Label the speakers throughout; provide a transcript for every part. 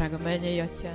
Speaker 1: Drága mennyei Atyám,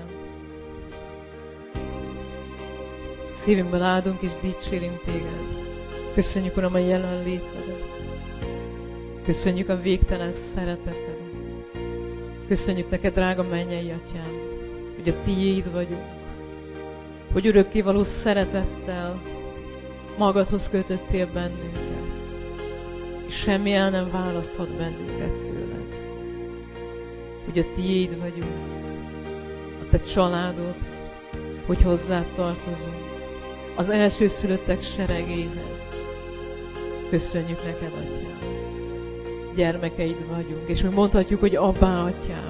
Speaker 1: szívünkből áldunk és dicsérünk Téged. Köszönjük, Uram, a jelenlétedet. Köszönjük a végtelen szeretetedet. Köszönjük neked, drága mennyei Atyám, hogy a Tiéd vagyunk, hogy örökkévaló szeretettel magadhoz kötöttél bennünket, és semmi el nem választhat bennünket tőled. Hogy a Tiéd vagyunk, a Te családod, hogy hozzád tartozunk, az elsőszülöttek seregéhez. Köszönjük neked, Atyám. Gyermekeid vagyunk, és mi mondhatjuk, hogy Abbá, Atyám.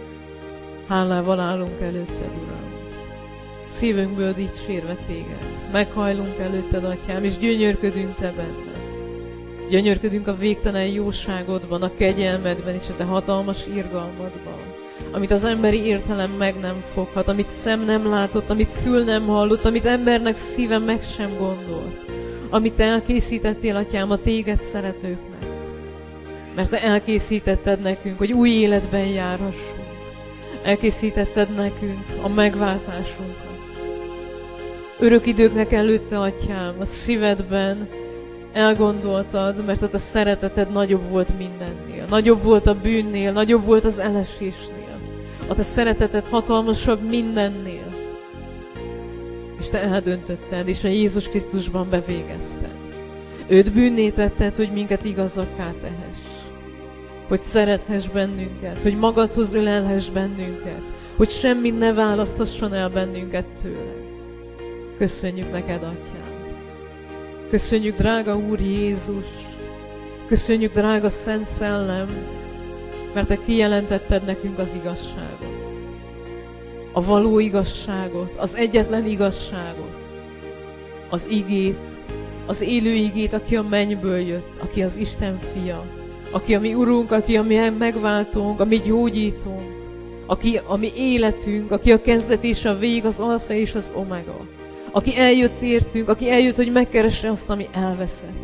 Speaker 1: Hálával állunk előtted, Uram. Szívünkből dicsérve Téged. Meghajlunk előtted, Atyám, és gyönyörködünk Te benned. Gyönyörködünk a végtelen jóságodban, a kegyelmedben és a Te hatalmas irgalmadban, amit az emberi értelem meg nem foghat, amit szem nem látott, amit fül nem hallott, amit embernek szíve meg sem gondolt, amit Te elkészítettél, Atyám, a Téged szeretőknek. Mert Te elkészítetted nekünk, hogy új életben járhassunk. Elkészítetted nekünk a megváltásunkat. Örök időknek előtte, Atyám, a szívedben elgondoltad, mert a Te szereteted nagyobb volt mindennél. Nagyobb volt a bűnnél, nagyobb volt az elesésnél. A Te szereteted hatalmasabb mindennél. És Te eldöntötted, és a Jézus Krisztusban bevégezted. Őt bűnné tetted, hogy minket igazakká tehess. Hogy szerethess bennünket, hogy magadhoz ölelhess bennünket, hogy semmi ne választhasson el bennünket tőled. Köszönjük neked, Atyám. Köszönjük, drága Úr Jézus. Köszönjük, drága Szent Szellem, mert Te kijelentetted nekünk az igazságot. A való igazságot, az egyetlen igazságot. Az igét, az élő igét, aki a mennyből jött, aki az Isten fia, aki a mi Urunk, aki a mi megváltónk, a mi gyógyítónk, aki a mi életünk, aki a kezdet és a vég, az alfa és az omega, aki eljött értünk, aki eljött, hogy megkeresse azt, ami elveszett.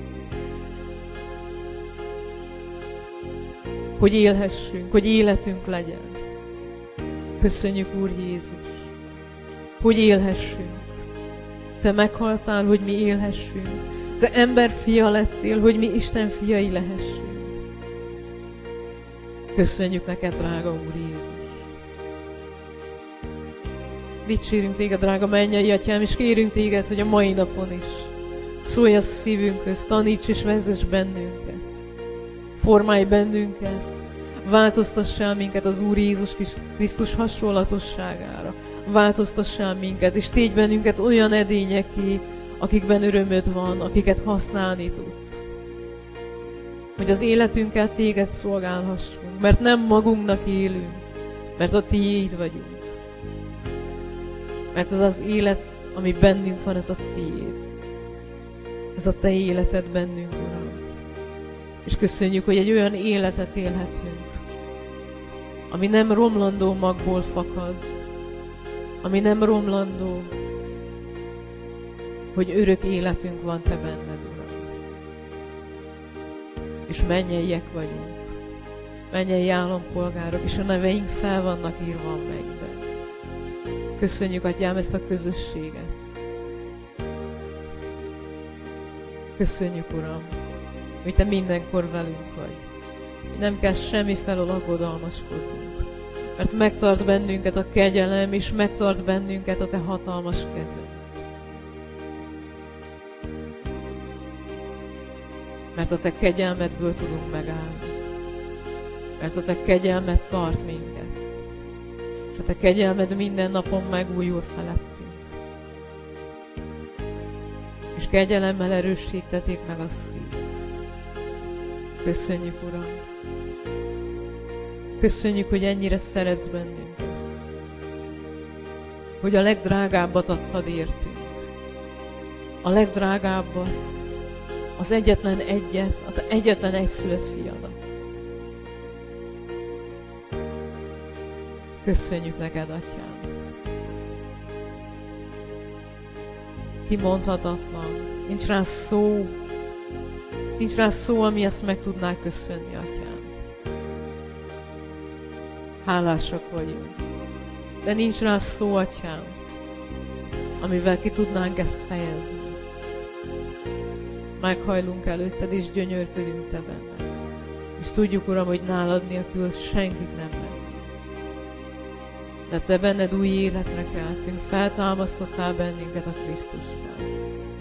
Speaker 1: Hogy élhessünk, hogy életünk legyen. Köszönjük, Úr Jézus, hogy élhessünk. Te meghaltál, hogy mi élhessünk. Te ember fia lettél, hogy mi Isten fiai lehessünk. Köszönjük neked, drága Úr Jézus. Dicsérünk Téged, drága mennyei Atyám, és kérünk Téged, hogy a mai napon is szólj a szívünkhöz, taníts és vezess bennünket. Formálj bennünket, változtassál minket az Úr Jézus Krisztus hasonlatosságára. Változtassál minket, és tégy bennünket olyan edényeké, akikben örömöd van, akiket használni tudsz. Hogy az életünkkel Téged szolgálhassunk, mert nem magunknak élünk, mert a Tiéd vagyunk. Mert az az élet, ami bennünk van, ez a Tiéd. Ez a Te életed bennünk, Uram. És köszönjük, hogy egy olyan életet élhetünk, ami nem romlandó magból fakad, ami nem romlandó, hogy örök életünk van Te benned, Uram. És mennyeiek vagyunk, mennyei állampolgárok, és a neveink fel vannak írva a mennyben. Köszönjük, Atyám, ezt a közösséget. Köszönjük, Uram, hogy Te mindenkor velünk vagy. Nem kell semmi felől aggodalmaskodnunk, mert megtart bennünket a kegyelem, és megtart bennünket a Te hatalmas kezed. Mert a Te kegyelmedből tudunk megállni. Mert a Te kegyelmed tart minket. És a Te kegyelmed minden napon megújul felettünk. És kegyelemmel erősítetik meg a szív. Köszönjük, Uram! Köszönjük, hogy ennyire szeretsz bennünket. Hogy a legdrágábbat adtad értünk. A legdrágábbat, az egyetlen egyet, az egyetlen egyszülött fiadat. Köszönjük neked, Atyám. Kimondhatatlan, nincs rá szó, ami ezt meg tudná köszönni, Atyám. Hálásak vagyunk. de nincs rá szó, Atyám, amivel ki tudnánk ezt fejezni. Meghajlunk előtted, és gyönyörködünk te benned. És tudjuk, Uram, hogy nálad nélkül senkik nem lennénk. De te benned új életre keltünk, feltámasztottál bennünket a Krisztussal.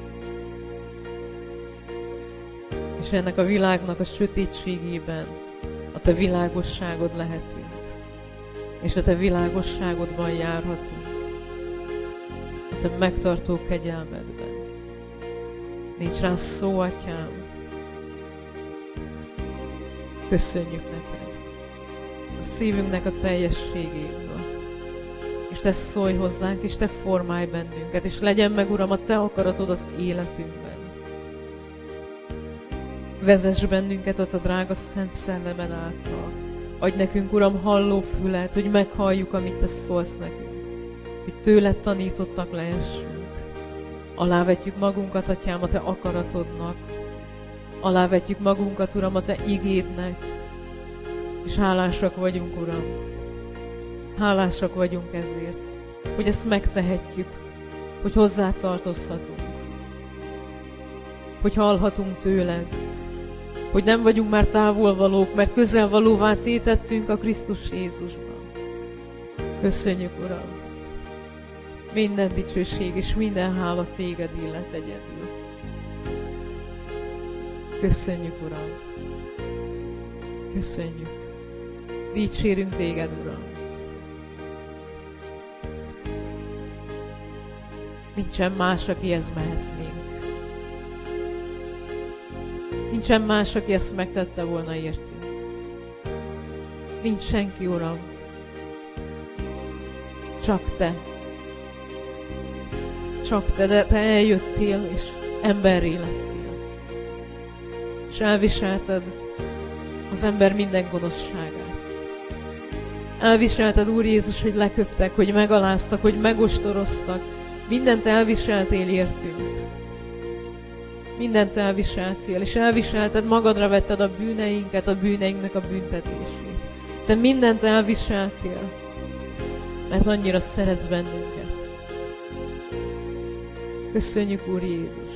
Speaker 1: És ennek a világnak a sötétségében a te világosságod lehetünk. És a te világosságodban járhatunk. A te megtartó kegyelmedben. Nincs rá szó, Atyám. Köszönjük neked a szívünknek a teljességéből. És te szólj hozzánk, és te formálj bennünket, és legyen meg, Uram, a te akaratod az életünkben. Vezess bennünket a drága Szent Szellemen által. Adj nekünk, Uram, halló fület, hogy meghalljuk, amit te szólsz nekünk. Hogy tőled tanítottak lehessünk. Alávetjük magunkat, Atyám, a te akaratodnak. Alávetjük magunkat, Uram, a te igédnek. És hálásak vagyunk, Uram. Hálásak vagyunk ezért, hogy ezt megtehetjük, hogy hozzá tartozhatunk. Hogy hallhatunk tőled. Hogy nem vagyunk már távolvalók, mert közelvalóvá tétettünk a Krisztus Jézusban. Köszönjük, Uram! Minden dicsőség és minden hála téged illet egyedül. Köszönjük, Uram! Köszönjük! Dicsérünk téged, Uram! Nincsen más, akihez mehetnénk. Nincsen más, aki ezt megtette volna értünk. Nincs senki, Uram. Csak te. Csak te, de te eljöttél, és emberré lettél. És elviselted az ember minden gonoszságát. Elviselted, Úr Jézus, hogy leköptek, hogy megaláztak, hogy megostoroztak. Mindent elviseltél értünk. Mindent elviseltél, és elviselted, magadra vetted a bűneinket, a bűneinknek a büntetését. Te mindent elviseltél, mert annyira szeretsz bennünket. Köszönjük, Úr Jézus!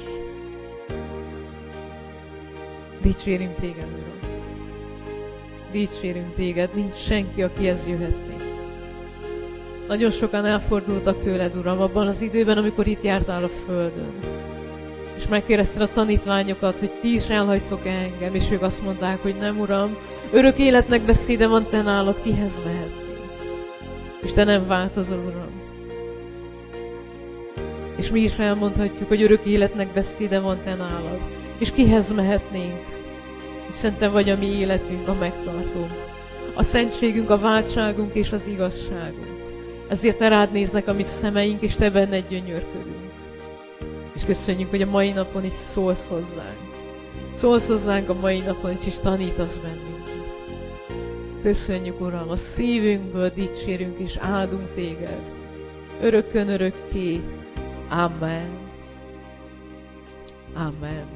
Speaker 1: Dicsérünk téged, Uram! Dicsérünk téged, nincs senki, akihez jöhetnénk. Nagyon sokan elfordultak tőled, Uram, abban az időben, amikor itt jártál a földön. És megkérdezted a tanítványokat, hogy ti is elhagytok engem, és ők azt mondták, hogy nem, Uram, örök életnek beszéde van te nálad, kihez mehetnénk. És te nem változol, Uram. És mi is elmondhatjuk, hogy örök életnek beszéde van te nálad, és kihez mehetnénk, hiszen te vagy a mi életünk, a megtartónk, a szentségünk, a váltságunk és az igazságunk. Ezért te rád néznek a mi szemeink, és te benned gyönyörködünk. És köszönjük, hogy a mai napon is szólsz hozzánk. Szólsz hozzánk a mai napon is, és tanítasz bennünket. Köszönjük, Uram, a szívünkből dicsérünk és áldunk téged. Örökkön örökké. Amen. Amen.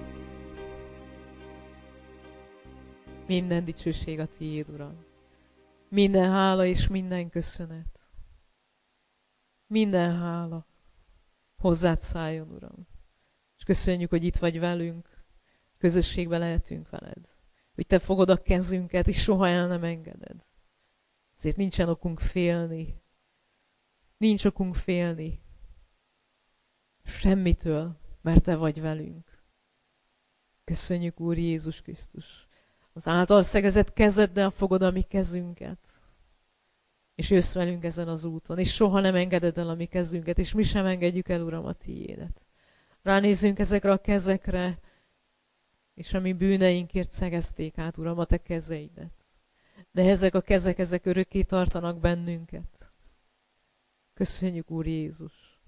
Speaker 1: Minden dicsőség a tiéd, Uram. Minden hála és minden köszönet. Minden hála hozzád szálljon, Uram. És köszönjük, hogy itt vagy velünk, közösségben lehetünk veled. Hogy te fogod a kezünket, és soha el nem engeded. Ezért nincsen okunk félni. Nincs okunk félni. Semmitől, mert te vagy velünk. Köszönjük, Úr Jézus Krisztus. Az által szegezett kezeddel fogod a mi kezünket. És jössz velünk ezen az úton, és soha nem engeded el a mi kezünket, és mi sem engedjük el, Uram, a tiédet. Ránézzünk ezekre a kezekre, és a mi bűneinkért szegezték át, Uram, a te kezeidet. De ezek a kezek, ezek örökké tartanak bennünket. Köszönjük, Úr Jézus.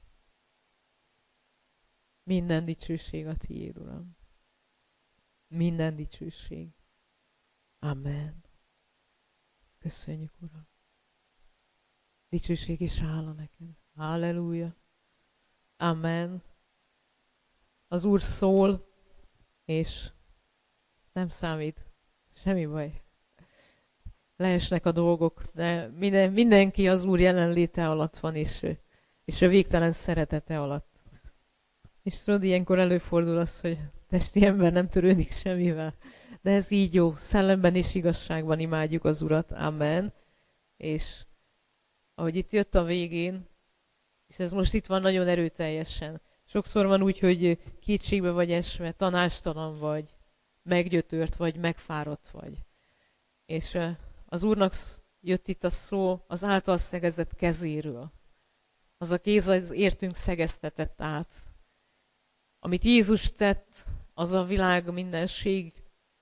Speaker 1: Minden dicsőség a tiéd, Uram. Minden dicsőség. Amen. Köszönjük, Uram. Dicsőség és hála neked. Halleluja. Amen. Az Úr szól, és nem számít. Semmi baj. leesnek a dolgok, de mindenki az Úr jelenléte alatt van, és a végtelen szeretete alatt. És tudod, ilyenkor előfordul az, hogy testi ember nem törődik semmivel. De ez így jó, szellemben és igazságban imádjuk az Urat. Amen. És ahogy itt jött a végén, és ez most itt van nagyon erőteljesen. Sokszor van úgy, hogy kétségbe vagy esve, tanástalan vagy, meggyötört vagy, megfáradt vagy. És az Úrnak jött itt a szó az által szegezett kezéről. Az a kéz az értünk szegeztetett át. Amit Jézus tett, az a világ mindenségben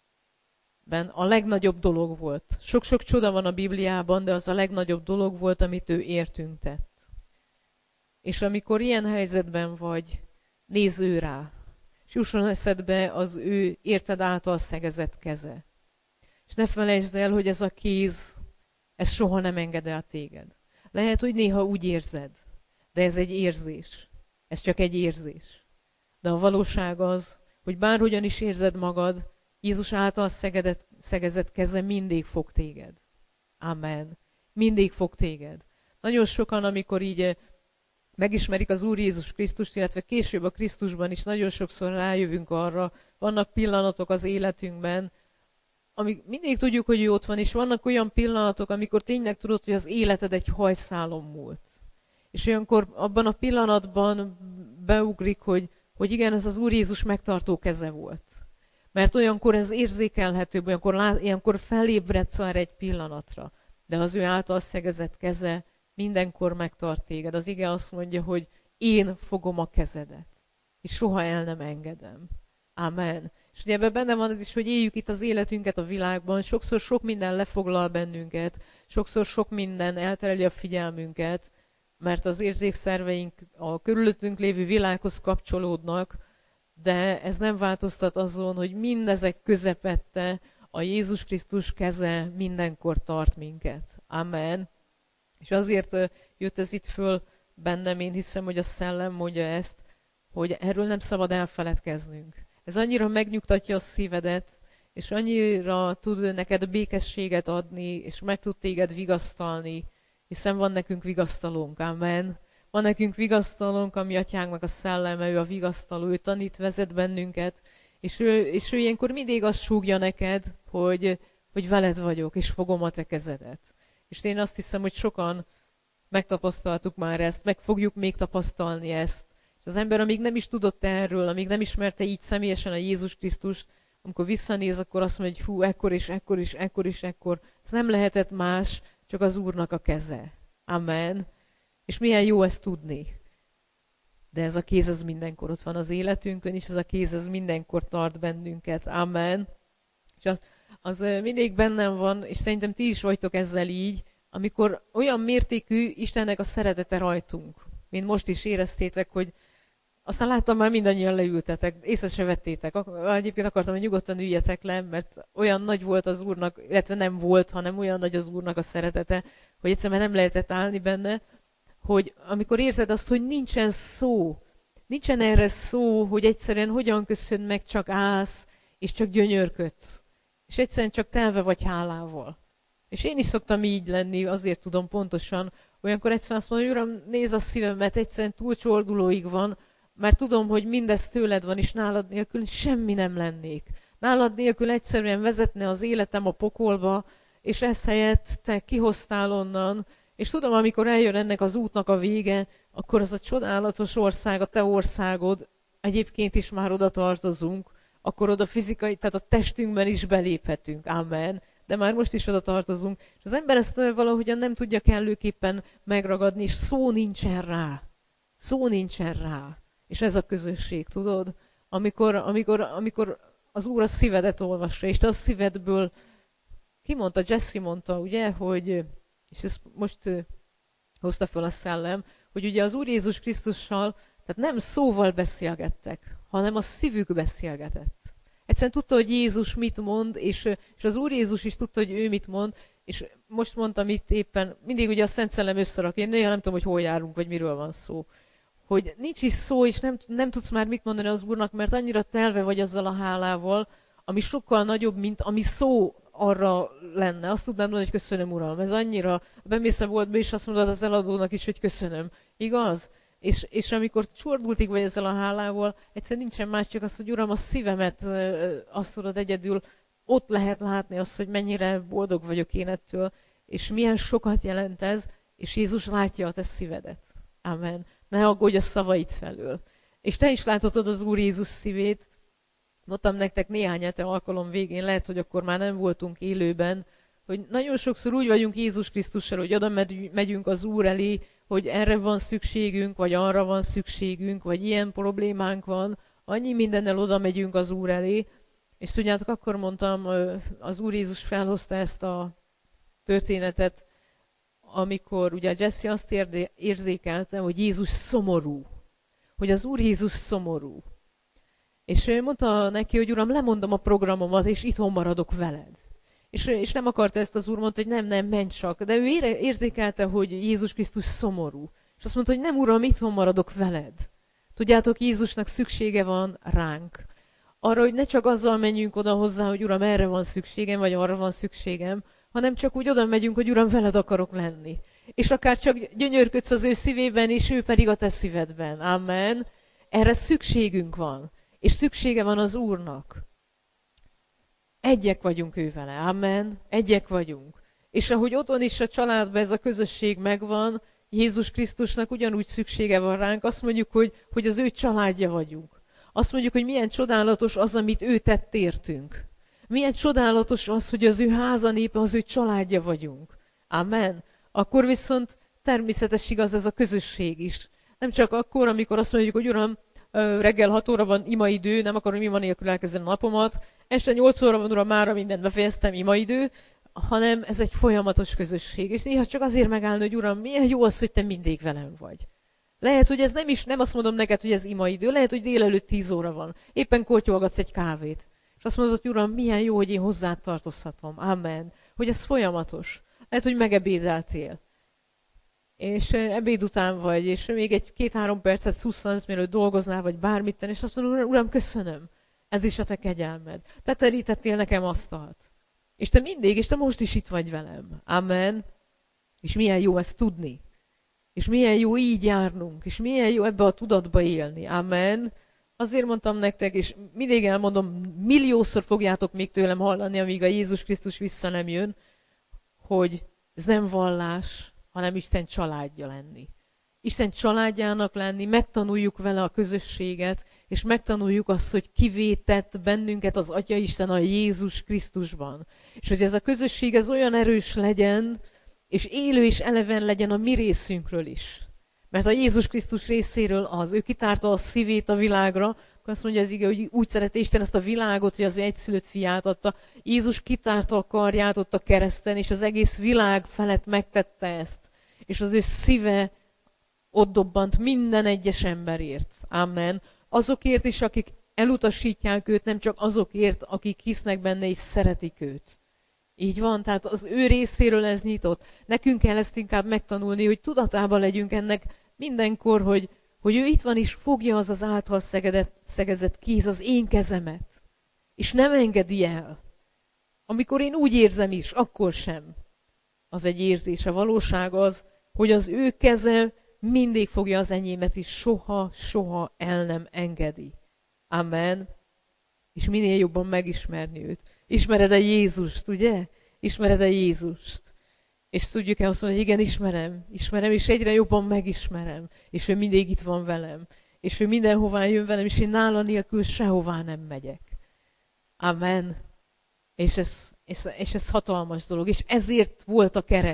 Speaker 1: a legnagyobb dolog volt. Sok-sok csoda van a Bibliában, de az a legnagyobb dolog volt, amit ő értünk tett. És amikor ilyen helyzetben vagy, nézz ő rá, és jusson eszedbe az ő érted által szegezett keze. És ne felejtsd el, hogy ez a kéz, ez soha nem enged el téged. Lehet, hogy néha úgy érzed, de ez egy érzés. Ez csak egy érzés. De a valóság az, hogy bárhogyan is érzed magad, Jézus által szegezett keze mindig fog téged. Amen. Mindig fog téged. Nagyon sokan, amikor így megismerik az Úr Jézus Krisztust, illetve később a Krisztusban is nagyon sokszor rájövünk arra, vannak pillanatok az életünkben, amik mindig tudjuk, hogy ő ott van, és vannak olyan pillanatok, amikor tényleg tudod, hogy az életed egy hajszálon múlt. És olyankor abban a pillanatban beugrik, hogy igen, ez az Úr Jézus megtartó keze volt. Mert olyankor ez érzékelhetőbb, olyankor felébredsz arra egy pillanatra. De az ő által szegezett keze mindenkor megtart téged. Az ige azt mondja, hogy én fogom a kezedet, és soha el nem engedem. Amen. És ugye ebben benne van az is, hogy éljük itt az életünket a világban, sokszor sok minden lefoglal bennünket, sokszor sok minden eltereli a figyelmünket, mert az érzékszerveink a körülöttünk lévő világhoz kapcsolódnak, de ez nem változtat azon, hogy mindezek közepette a Jézus Krisztus keze mindenkor tart minket. Amen. És azért jött ez itt föl bennem, én hiszem, hogy a szellem mondja ezt, hogy erről nem szabad elfeledkeznünk. Ez annyira megnyugtatja a szívedet, és annyira tud neked békességet adni, és meg tud téged vigasztalni, hiszen van nekünk vigasztalónk, amen. Van nekünk vigasztalónk, ami atyánknak a szelleme, ő a vigasztaló, ő tanít, vezet bennünket, és ő ilyenkor mindig azt súgja neked, hogy veled vagyok, és fogom a te kezedet. És én azt hiszem, hogy sokan megtapasztaltuk már ezt, meg fogjuk még tapasztalni ezt. És az ember, amíg nem is tudott erről, amíg nem ismerte így személyesen a Jézus Krisztust, amikor visszanéz, akkor azt mondja, hogy fú, ekkor. Ez nem lehetett más, csak az Úrnak a keze. Amen. És milyen jó ezt tudni. De ez a kéz az mindenkor ott van az életünkön, és ez a kéz az mindenkor tart bennünket. Amen. És az mindig bennem van, és szerintem ti is vagytok ezzel így, amikor olyan mértékű Istennek a szeretete rajtunk, mint most is éreztétek, hogy aztán láttam már mindannyian leültetek, észre se vettétek. Egyébként akartam, hogy nyugodtan üljetek le, mert olyan nagy volt az Úrnak, illetve nem volt, hanem olyan nagy az Úrnak a szeretete, hogy egyszerűen nem lehetett állni benne, hogy amikor érzed azt, hogy nincsen erre szó, hogy egyszerűen hogyan köszön meg, csak állsz, és csak gyönyörködsz. És egyszerűen csak telve vagy hálával. És én is szoktam így lenni, azért tudom pontosan, olyankor egyszerűen azt mondom, hogy Uram, nézd a szívemet, egyszerűen túl csordulóig van, mert tudom, hogy mindez tőled van, és nálad nélkül semmi nem lennék. Nálad nélkül egyszerűen vezetne az életem a pokolba, és ezt helyett te kihoztál onnan, és tudom, amikor eljön ennek az útnak a vége, akkor az a csodálatos ország, a te országod, egyébként is már oda tartozunk, akkor oda fizikai, tehát a testünkben is beléphetünk. Amen. De már most is oda tartozunk. És az ember ezt valahogyan nem tudja kellőképpen megragadni, és szó nincsen rá. Szó nincsen rá. És ez a közösség, tudod? Amikor az Úr a szívedet olvassa, és te a szívedből, ki mondta, Jesse mondta, ugye, hogy, és ezt most hozta fel a szellem, hogy ugye az Úr Jézus Krisztussal, tehát nem szóval beszélgettek, hanem a szívük beszélgetett. Egyszerűen tudta, hogy Jézus mit mond, és az Úr Jézus is tudta, hogy ő mit mond, és most mondtam itt éppen, mindig ugye a Szent Szellem összerak, én néha nem tudom, hogy hol járunk, vagy miről van szó. Hogy nincs is szó, és nem tudsz már mit mondani az Úrnak, mert annyira telve vagy azzal a hálával, ami sokkal nagyobb, mint ami szó arra lenne. Azt tudnád mondani, hogy köszönöm, Uram. Ez annyira, bemész a boltba, és azt mondod az eladónak is, hogy köszönöm. Igaz? És amikor csordultig vagy ezzel a hálával, egyszerűen nincsen más, csak az, hogy Uram, a szívemet azt tudod egyedül, ott lehet látni azt, hogy mennyire boldog vagyok én ettől, és milyen sokat jelent ez, és Jézus látja a te szívedet. Amen. Ne aggódj a szavait felől. És te is láthatod az Úr Jézus szívét. Mondtam nektek néhány hete alkalom végén, lehet, hogy akkor már nem voltunk élőben, hogy nagyon sokszor úgy vagyunk Jézus Krisztussal, hogy oda megyünk az Úr elé, hogy erre van szükségünk, vagy arra van szükségünk, vagy ilyen problémánk van, annyi mindennel oda megyünk az Úr elé, és tudjátok, akkor mondtam, az Úr Jézus felhozta ezt a történetet, amikor ugye Jesse azt érzékelte, hogy Jézus szomorú, hogy az Úr Jézus szomorú. És ő mondta neki, hogy Uram, lemondom a programomat, és itthon maradok veled. És nem akarta ezt az Úr, mondta, hogy nem, menj csak. De ő érzékelte, hogy Jézus Krisztus szomorú. És azt mondta, hogy nem, Uram, itthon maradok veled. Tudjátok, Jézusnak szüksége van ránk. Arra, hogy ne csak azzal menjünk oda hozzá, hogy Uram, erre van szükségem, vagy arra van szükségem, hanem csak úgy oda megyünk, hogy Uram, veled akarok lenni. És akár csak gyönyörködsz az ő szívében, és ő pedig a te szívedben. Amen. Erre szükségünk van. És szüksége van az Úrnak. Egyek vagyunk ő vele. Amen. Egyek vagyunk. És ahogy otthon is a családban ez a közösség megvan, Jézus Krisztusnak ugyanúgy szüksége van ránk. Azt mondjuk, hogy az ő családja vagyunk. Azt mondjuk, hogy milyen csodálatos az, amit ő tett értünk. Milyen csodálatos az, hogy az ő háza népe, az ő családja vagyunk. Amen. Akkor viszont természetes igaz ez a közösség is. Nem csak akkor, amikor azt mondjuk, hogy Uram, reggel 6 óra van imaidő, nem akarom ima nélkül elkezdeni a napomat, este 8 óra van, Uram, mára mindent befejeztem, imaidő, hanem ez egy folyamatos közösség. És néha csak azért megállni, hogy Uram, milyen jó az, hogy te mindig velem vagy. Lehet, hogy ez nem azt mondom neked, hogy ez imaidő, lehet, hogy délelőtt 10 óra van. Éppen kortyolgatsz egy kávét. És azt mondod, hogy Uram, milyen jó, hogy én hozzád tartozhatom. Amen. Hogy ez folyamatos. Lehet, hogy megebédeltél. És ebéd után vagy, és még egy 2-3 percet szusszansz, mielőtt dolgoznál, vagy bármit tenni, és azt mondod, Uram, köszönöm. Ez is a te kegyelmed. Te terítettél nekem asztalt. És te mindig, és te most is itt vagy velem. Amen. És milyen jó ezt tudni. És milyen jó így járnunk. És milyen jó ebbe a tudatba élni. Amen. Azért mondtam nektek, és mindig elmondom, milliószor fogjátok még tőlem hallani, amíg a Jézus Krisztus vissza nem jön, hogy ez nem vallás, hanem Isten családja lenni. Isten családjának lenni, megtanuljuk vele a közösséget, és megtanuljuk azt, hogy kivétett bennünket az Atya Isten a Jézus Krisztusban. És hogy ez a közösség ez olyan erős legyen, és élő és eleven legyen a mi részünkről is. Mert a Jézus Krisztus részéről az, ő kitárta a szívét a világra, akkor azt mondja az ige, hogy úgy szerette Isten ezt a világot, hogy az ő egyszülött fiát adta. Jézus kitárta a karját ott a kereszten, és az egész világ felett megtette ezt. És az ő szíve ott dobbant minden egyes emberért. Amen. Azokért is, akik elutasítják őt, nem csak azokért, akik hisznek benne és szeretik őt. Így van, tehát az ő részéről ez nyitott. Nekünk kell ezt inkább megtanulni, hogy tudatában legyünk ennek mindenkor, hogy ő itt van és fogja az által szegezett kéz az én kezemet. És nem engedi el. Amikor én úgy érzem is, akkor sem. Az egy érzés. A valóság az, hogy az ő keze mindig fogja az enyémet is, soha el nem engedi. Amen. És minél jobban megismerni őt. Ismered-e Jézust, ugye? Ismered-e Jézust? És tudjuk-e azt mondani, hogy igen, ismerem, és egyre jobban megismerem. És ő mindig itt van velem. És ő mindenhová jön velem, és én nála nélkül sehová nem megyek. Amen. És ez hatalmas dolog. És ezért volt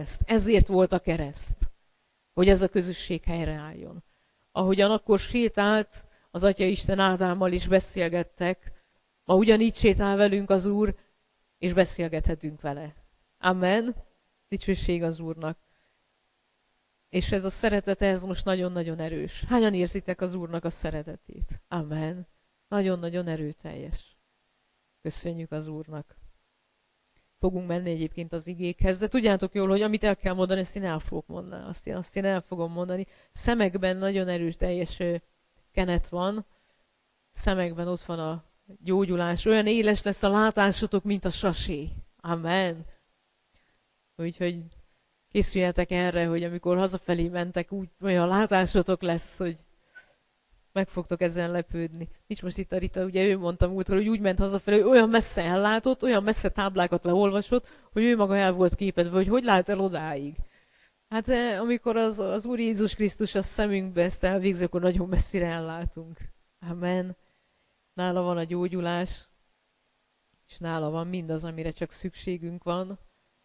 Speaker 1: a kereszt, hogy ez a közösség helyreálljon. Ahogyan akkor sétált, az Atya Isten Ádámmal is beszélgettek, ma ugyanígy sétál velünk az Úr, és beszélgethetünk vele. Amen. Dicsőség az Úrnak. És ez a szeretete, ez most nagyon-nagyon erős. Hányan érzitek az Úrnak a szeretetét? Amen. Nagyon-nagyon erőteljes. Köszönjük az Úrnak. Fogunk menni egyébként az igékhez, de tudjátok jól, hogy amit el kell mondani, azt én el fogok mondani. Azt én el fogom mondani. Szemekben nagyon erős, teljes kenet van. Szemekben ott van a gyógyulás. Olyan éles lesz a látásotok, mint a sasé. Amen. Úgyhogy készüljetek erre, hogy amikor hazafelé mentek, úgy olyan látásotok lesz, hogy meg fogtok ezen lepődni. Nincs most itt a Rita, ugye ő mondta múltkor, hogy úgy ment hazafelé, hogy olyan messze ellátott, olyan messze táblákat leolvasott, hogy ő maga el volt képedve, hogy lát el odáig. Hát amikor az Úr Jézus Krisztus a szemünkbe ezt elvégzi, akkor nagyon messzire ellátunk. Amen. Nála van a gyógyulás, és nála van mindaz, amire csak szükségünk van.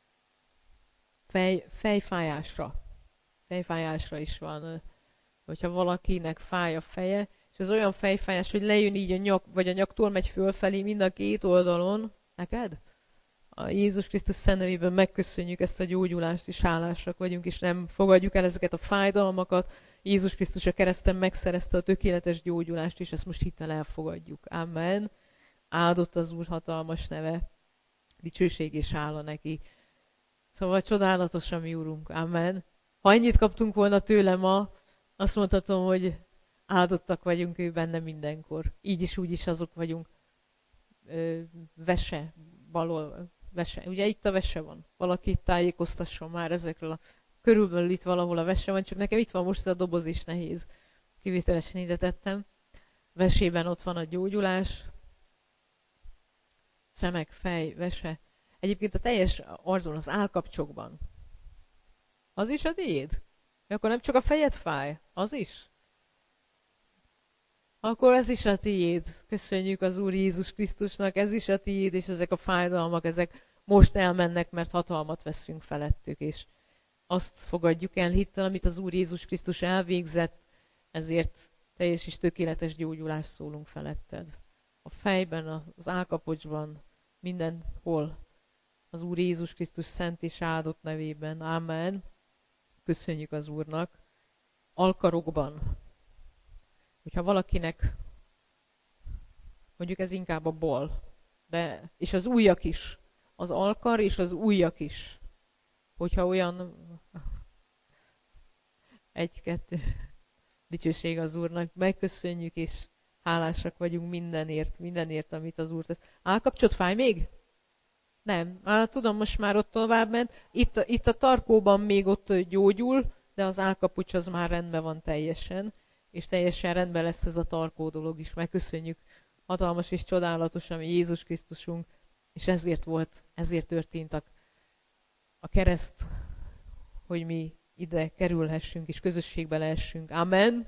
Speaker 1: Fejfájásra. Fejfájásra is van. Hogyha valakinek fáj a feje, és ez olyan fejfájás, hogy lejön így a nyak, vagy a nyaktól megy fölfelé mind a két oldalon. Neked? A Jézus Krisztus szent nevében megköszönjük ezt a gyógyulást, és hálásak vagyunk, és nem fogadjuk el ezeket a fájdalmakat. Jézus Krisztus a kereszten megszerezte a tökéletes gyógyulást, és ezt most hittel elfogadjuk. Amen. Áldott az Úr hatalmas neve. Dicsőség és hála neki. Szóval csodálatos a mi Úrunk. Amen. Ha ennyit kaptunk volna tőle ma, azt mondhatom, hogy áldottak vagyunk ő benne mindenkor. Így is, úgy is azok vagyunk. Vese, balol, vese. Ugye itt a vese van. Valaki tájékoztasson már ezekről. Körülbelül itt valahol a vese van, csak nekem itt van most a doboz is nehéz. Kivételesen ide tettem. Vesében ott van a gyógyulás. Szemek, fej, vese. Egyébként a teljes arzon, az állkapcsokban. Az is a tiéd? Akkor nem csak a fejed fáj? Az is? Akkor ez is a tiéd. Köszönjük az Úr Jézus Krisztusnak, ez is a tiéd, és ezek a fájdalmak, ezek most elmennek, mert hatalmat veszünk felettük, és azt fogadjuk el hittel, amit az Úr Jézus Krisztus elvégzett, ezért teljes és tökéletes gyógyulást szólunk feletted. A fejben, az állkapocsban, mindenhol az Úr Jézus Krisztus szent és áldott nevében. Amen. Köszönjük az Úrnak. Alkarokban, hogyha valakinek, mondjuk ez inkább a bal, de, és az ujjak is, az alkar és az ujjak is, hogyha olyan, egy-kettő, dicsőség az Úrnak, megköszönjük, és hálásak vagyunk mindenért, amit az Úr tesz. Állkapcsot fáj még? Nem. Tudom, most már ott tovább ment. Itt a tarkóban még ott gyógyul, de az állkapucs az már rendben van teljesen, és teljesen rendben lesz ez a tarkó dolog is. Megköszönjük. Hatalmas és csodálatos, ami Jézus Krisztusunk, és ezért történt a kereszt, hogy mi ide kerülhessünk, és közösségbe lehessünk. Amen.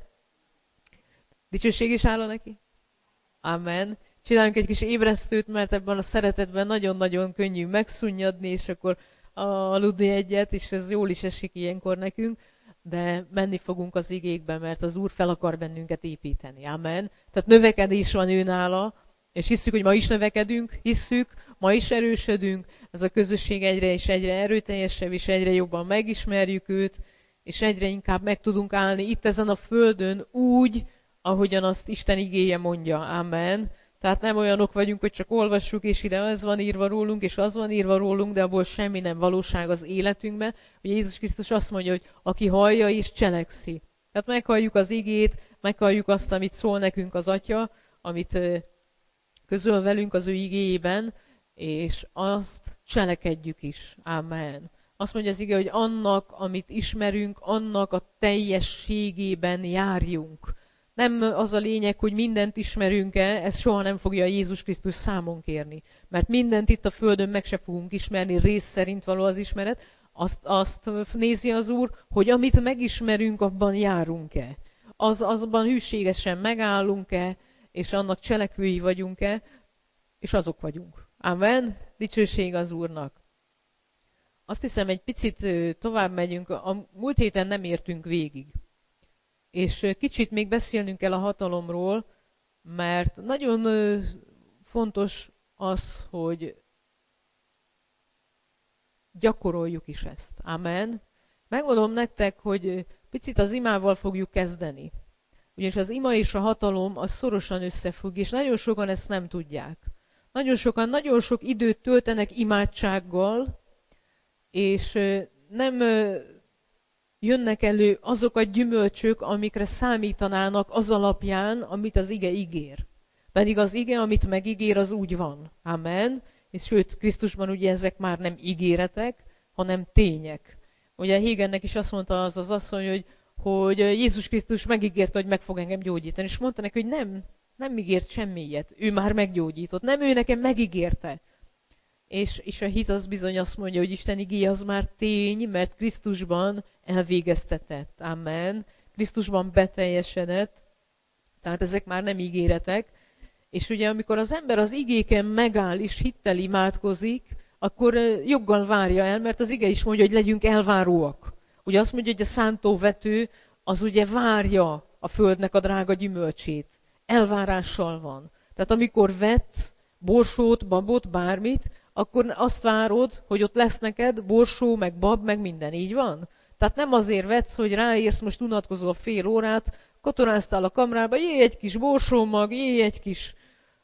Speaker 1: Dicsőség is hála neki. Amen. Csináljunk egy kis ébresztőt, mert ebben a szeretetben nagyon-nagyon könnyű megszunnyadni, és akkor aludni egyet, és ez jól is esik ilyenkor nekünk, de menni fogunk az igékbe, mert az Úr fel akar bennünket építeni. Amen. Tehát növekedés van ő nála, és hisszük, hogy ma is növekedünk, ma is erősödünk, ez a közösség egyre és egyre erőteljesebb, és egyre jobban megismerjük őt, és egyre inkább meg tudunk állni itt ezen a földön úgy, ahogyan azt Isten igéje mondja. Amen. Tehát nem olyanok vagyunk, hogy csak olvassuk, és ide ez van írva rólunk, és az van írva rólunk, de abból semmi nem valóság az életünkben. Hogy Jézus Krisztus azt mondja, hogy aki hallja és cselekszi. Tehát meghalljuk az igét, meghalljuk azt, amit szól nekünk az Atya, amit közöl velünk az ő igéjében, és azt cselekedjük is. Amen. Azt mondja az ige, hogy annak, amit ismerünk, annak a teljességében járjunk. Nem az a lényeg, hogy mindent ismerünk-e, ez soha nem fogja Jézus Krisztus számon kérni. Mert mindent itt a földön meg se fogunk ismerni, rész szerint való az ismeret. Azt nézi az Úr, hogy amit megismerünk, abban járunk-e. Azban hűségesen megállunk-e, és annak cselekvői vagyunk-e, és azok vagyunk. Amen. Dicsőség az Úrnak. Azt hiszem, egy picit tovább megyünk. A múlt héten nem értünk végig. És kicsit még beszélnünk kell a hatalomról, mert nagyon fontos az, hogy gyakoroljuk is ezt. Amen. Megmondom nektek, hogy picit az imával fogjuk kezdeni. Ugyanis az ima és a hatalom az szorosan összefügg, és nagyon sokan ezt nem tudják. Nagyon sokan nagyon sok időt töltenek imádsággal, és nem jönnek elő azok a gyümölcsök, amikre számítanának az alapján, amit az ige ígér. Pedig az ige, amit megígér, az úgy van. Amen. és sőt, Krisztusban ugye ezek már nem ígéretek, hanem tények. Ugye Hégennek is azt mondta az asszony, hogy Jézus Krisztus megígérte, hogy meg fog engem gyógyítani, és mondta neki, hogy nem ígért semmi ilyet. Ő már meggyógyított. Nem, ő nekem megígérte. És a hit az bizony azt mondja, hogy Isten igéje az már tény, mert Krisztusban elvégeztetett. Amen. Krisztusban beteljesedett. Tehát ezek már nem ígéretek. És ugye amikor az ember az igéken megáll és hittel imádkozik, akkor joggal várja el, mert az ige is mondja, hogy legyünk elváróak. Ugye azt mondja, hogy a szántóvető az ugye várja a földnek a drága gyümölcsét. Elvárással van. Tehát amikor vetsz borsót, babot, bármit, akkor azt várod, hogy ott lesz neked borsó, meg bab, meg minden. Így van? Tehát nem azért vetsz, hogy ráérsz, most unatkozol fél órát, kotoráztál a kamrába, jé, egy kis borsómag, jé, egy kis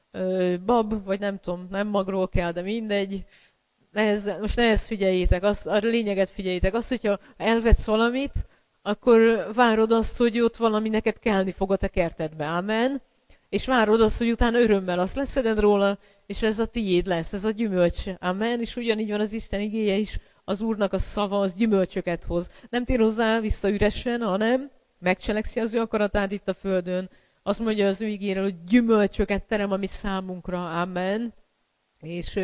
Speaker 1: bab, vagy nem tudom, nem magról kell, de mindegy. Most ne ezt figyeljétek, a lényeget figyeljétek. Azt, hogyha elvetsz valamit, akkor várod azt, hogy ott valami neked kelni fog a te kertedbe. Amen. És várod azt, hogy utána örömmel azt leszeded róla, és ez a tiéd lesz, ez a gyümölcs. Amen. És ugyanígy van az Isten igéje is, az Úrnak a szava, az gyümölcsöket hoz. Nem tér hozzá vissza üresen, hanem megcselekszi az ő akaratát itt a földön. Azt mondja az ő igéről, hogy gyümölcsöket terem a mi számunkra. Amen. És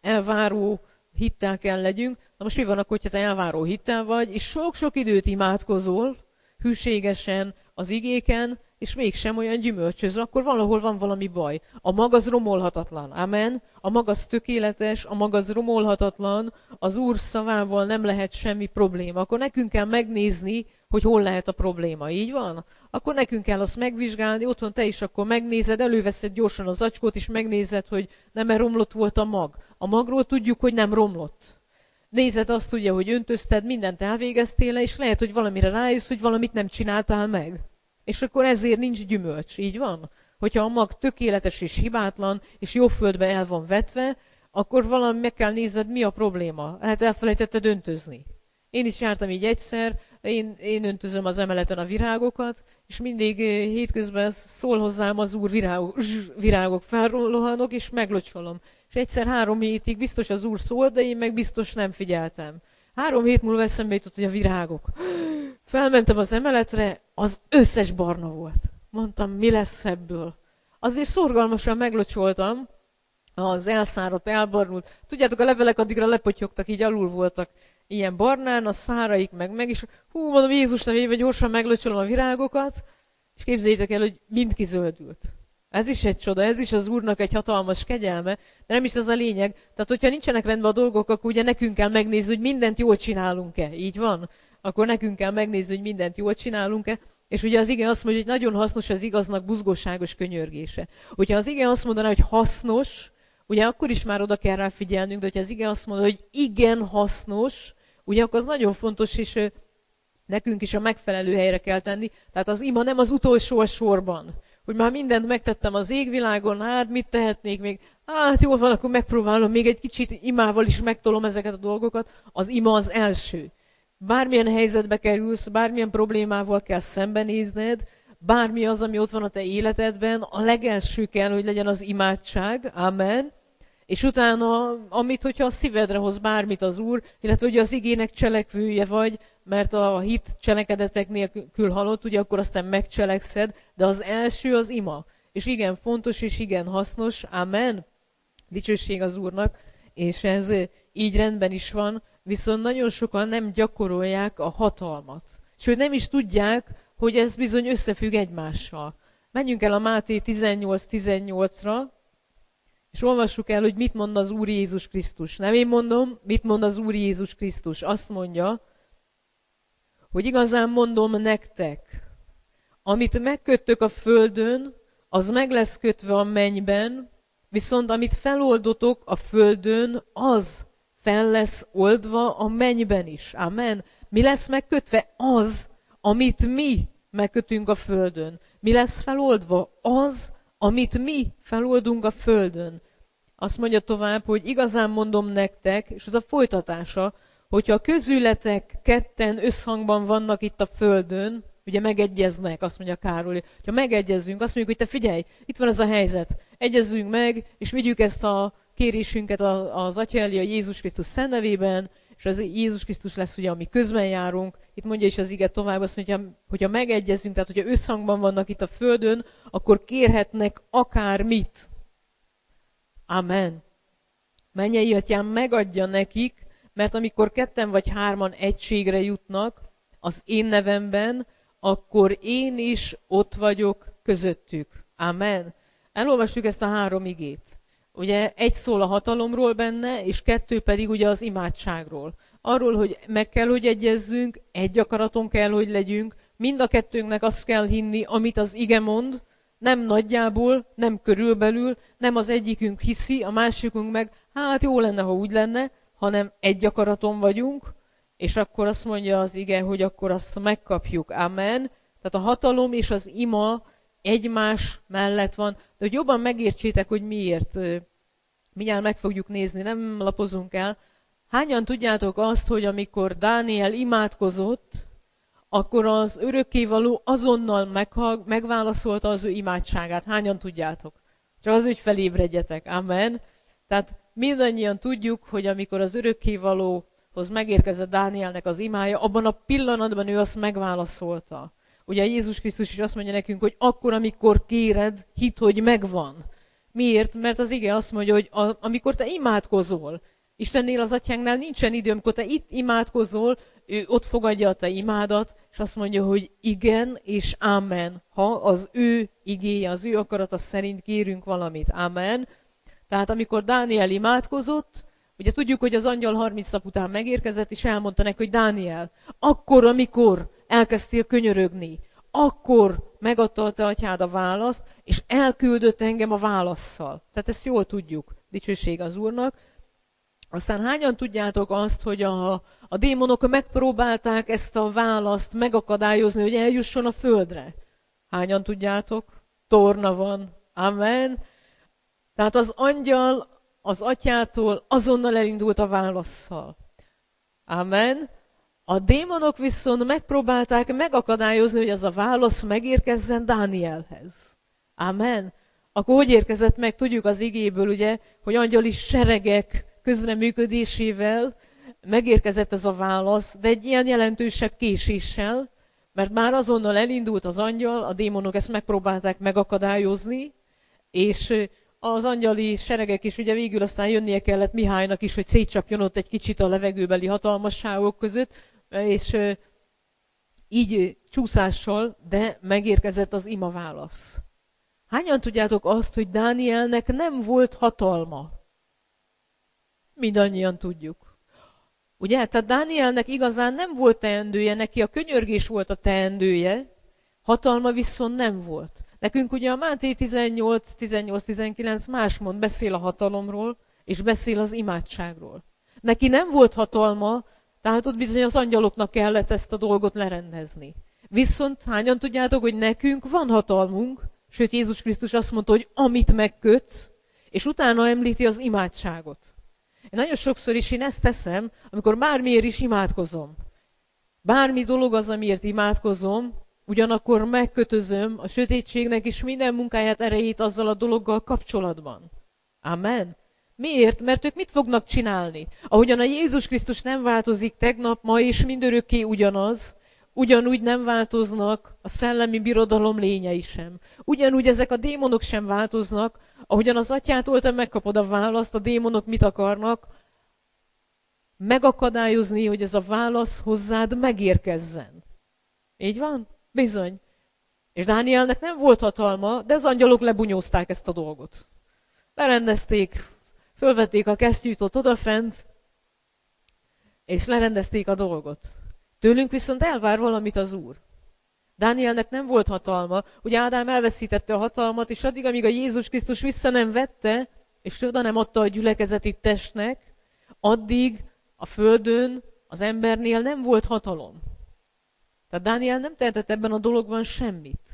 Speaker 1: elváró hittel kell legyünk. Na most mi van akkor, hogyha te elváró hittel vagy, és sok-sok időt imádkozol, hűségesen az igéken, és mégsem olyan gyümölcsöző, akkor valahol van valami baj. A mag az romolhatatlan. Amen. A mag az tökéletes, a mag az romolhatatlan, az Úr szavával nem lehet semmi probléma. Akkor nekünk kell megnézni, hogy hol lehet a probléma. Így van? Akkor nekünk kell azt megvizsgálni, otthon te is akkor megnézed, előveszed gyorsan az acskót, és megnézed, hogy nem romlott volt a mag. A magról tudjuk, hogy nem romlott. Nézed azt ugye, hogy öntözted, mindent elvégeztél le, és lehet, hogy valamire rájössz, hogy valamit nem csináltál meg. És akkor ezért nincs gyümölcs. Így van? Hogyha a mag tökéletes és hibátlan, és jó földbe el van vetve, akkor valami meg kell nézned, mi a probléma. Hát elfelejtetted öntözni. Én is jártam így egyszer, én öntözöm az emeleten a virágokat, és mindig hétközben szól hozzám az Úr, virágok felrohanok, és meglocsolom. És egyszer 3 hétig biztos az Úr szólt, de én meg biztos nem figyeltem. 3 hét múlva eszembe jutott, hogy a virágok. Felmentem az emeletre, az összes barna volt. Mondtam, mi lesz ebből? Azért szorgalmasan meglocsoltam, az elszáradt, elbarnult. Tudjátok, a levelek addigra lepotyogtak, így alul voltak ilyen barnán, a száraik meg, és mondom, Jézus nevében gyorsan meglocsolom a virágokat, és képzeljétek el, hogy mind kizöldült. Ez is egy csoda, ez is az Úrnak egy hatalmas kegyelme, de nem is ez a lényeg. Tehát, hogyha nincsenek rendben a dolgok, akkor ugye nekünk kell megnézni, hogy mindent jól csinálunk-e. Így van? Akkor nekünk kell megnézni, hogy mindent jól csinálunk-e. És ugye az ige azt mondja, hogy nagyon hasznos az igaznak buzgóságos könyörgése. Hogyha az ige azt mondaná, hogy hasznos, ugye akkor is már oda kell rá figyelnünk, de hogyha az ige azt mondja, hogy igen hasznos, ugye akkor az nagyon fontos, és nekünk is a megfelelő helyre kell tenni. Tehát az ima nem az utolsó a sorban. Hogy már mindent megtettem az égvilágon, hát mit tehetnék még? Hát jól van, akkor megpróbálom, még egy kicsit imával is megtolom ezeket a dolgokat. Az ima az első. Bármilyen helyzetbe kerülsz, bármilyen problémával kell szembenézned, bármi az, ami ott van a te életedben, a legelső kell, hogy legyen az imádság. Amen. És utána, hogyha a szívedre hoz bármit az Úr, illetve hogy az igének cselekvője vagy, mert a hit cselekedetek nélkül halott, ugye akkor aztán megcselekszed, de az első az ima. És igen fontos, és igen hasznos. Amen. Dicsőség az Úrnak. És ez így rendben is van, viszont nagyon sokan nem gyakorolják a hatalmat. Sőt, nem is tudják, hogy ez bizony összefügg egymással. Menjünk el a Máté 18:18-ra, és olvassuk el, hogy mit mond az Úr Jézus Krisztus. Nem én mondom, mit mond az Úr Jézus Krisztus. Azt mondja, hogy igazán mondom nektek, amit megköttök a földön, az meg lesz kötve a mennyben, viszont amit feloldotok a földön, az fel lesz oldva a mennyben is. Amen. Mi lesz megkötve? Az, amit mi megkötünk a földön. Mi lesz feloldva? Az, amit mi feloldunk a földön. Azt mondja tovább, hogy igazán mondom nektek, és ez a folytatása, hogyha közületek ketten összhangban vannak itt a földön, ugye megegyeznek, azt mondja Károly, ha megegyezünk, azt mondjuk, hogy te figyelj, itt van ez a helyzet, egyezzünk meg, és vigyük ezt a kérésünket az Atya elé a Jézus Krisztus szent nevében, és az Jézus Krisztus lesz ugye, ami közben járunk. Itt mondja is az ige tovább azt, hogyha megegyezünk, tehát hogyha összhangban vannak itt a földön, akkor kérhetnek akármit. Amen. Mennyei Atyám megadja nekik, mert amikor 2 vagy 3 egységre jutnak az én nevemben, akkor én is ott vagyok közöttük. Amen. Elolvastuk ezt a 3 igét. Ugye 1 szól a hatalomról benne, és 2 pedig ugye az imádságról. Arról, hogy meg kell, hogy egyezzünk, egy akaraton kell, hogy legyünk, mind a 2-nknek azt kell hinni, amit az ige mond, nem nagyjából, nem körülbelül, nem az egyikünk hiszi, a másikunk meg, hát jó lenne, ha úgy lenne, hanem egy akaraton vagyunk, és akkor azt mondja az ige, hogy akkor azt megkapjuk. Amen. Tehát a hatalom és az ima egymás mellett van. De hogy jobban megértsétek, hogy miért, mindjárt meg fogjuk nézni, nem lapozunk el. Hányan tudjátok azt, hogy amikor Dániel imádkozott, akkor az örökkévaló azonnal megválaszolta az ő imádságát. Hányan tudjátok? Csak az, hogy felébredjetek. Amen. Tehát mindannyian tudjuk, hogy amikor az örökkévalóhoz megérkezett Dánielnek az imája, abban a pillanatban ő azt megválaszolta. Ugye Jézus Krisztus is azt mondja nekünk, hogy akkor, amikor kéred, hidd, hogy megvan. Miért? Mert az ige azt mondja, hogy amikor te imádkozol, Istennél, az Atyánknál nincsen idő, amikor te itt imádkozol, ő ott fogadja a te imádat, és azt mondja, hogy igen és amen, ha az ő igéje, az ő akarata szerint kérünk valamit. Amen. Tehát amikor Dániel imádkozott, ugye tudjuk, hogy az angyal 30 nap után megérkezett, és elmondta neki, hogy Dániel, akkor, amikor elkezdtél könyörögni, akkor megadta a te atyád a választ, és elküldött engem a válasszal. Tehát ezt jól tudjuk. Dicsőség az Úrnak. Aztán hányan tudjátok azt, hogy a démonok megpróbálták ezt a választ megakadályozni, hogy eljusson a földre? Hányan tudjátok? Torna van. Amen. Tehát az angyal az atyától azonnal elindult a válasszal. Amen. A démonok viszont megpróbálták megakadályozni, hogy ez a válasz megérkezzen Dánielhez. Amen. Akkor hogy érkezett meg? Tudjuk az igéből, ugye, hogy angyali seregek közreműködésével megérkezett ez a válasz, de egy ilyen jelentősebb késéssel, mert már azonnal elindult az angyal, a démonok ezt megpróbálták megakadályozni, és az angyali seregek is ugye végül aztán jönnie kellett Mihálynak is, hogy szétcsapjon ott egy kicsit a levegőbeli hatalmasságok között, és így csúszással, de megérkezett az ima válasz. Hányan tudjátok azt, hogy Dánielnek nem volt hatalma? Mindannyian tudjuk. Ugye? Tehát Dánielnek igazán nem volt teendője, neki a könyörgés volt a teendője, hatalma viszont nem volt. Nekünk ugye a Máté 18-19 másmond beszél a hatalomról, és beszél az imádságról. Neki nem volt hatalma, tehát ott bizony az angyaloknak kellett ezt a dolgot lerendezni. Viszont hányan tudjátok, hogy nekünk van hatalmunk, sőt Jézus Krisztus azt mondta, hogy amit megkötsz, és utána említi az imádságot. Én nagyon sokszor is én ezt teszem, amikor bármiért is imádkozom. Bármi dolog az, amiért imádkozom, ugyanakkor megkötözöm a sötétségnek is minden munkáját, erejét azzal a dologgal kapcsolatban. Amen. Miért? Mert ők mit fognak csinálni? Ahogyan a Jézus Krisztus nem változik tegnap, ma és mindörökké ugyanaz, ugyanúgy nem változnak a szellemi birodalom lényei sem. Ugyanúgy ezek a démonok sem változnak, ahogyan az atyától te megkapod a választ, a démonok mit akarnak? Megakadályozni, hogy ez a válasz hozzád megérkezzen. Így van? Bizony. És Dánielnek nem volt hatalma, de az angyalok lebunyózták ezt a dolgot. Lerendezték, fölvették a kesztyűt ott odafent, és lerendezték a dolgot. Tőlünk viszont elvár valamit az Úr. Dánielnek nem volt hatalma, ugye Ádám elveszítette a hatalmat, és addig, amíg a Jézus Krisztus vissza nem vette, és oda nem adta a gyülekezeti testnek, addig a földön az embernél nem volt hatalom. Tehát Dániel nem tehetett ebben a dologban semmit.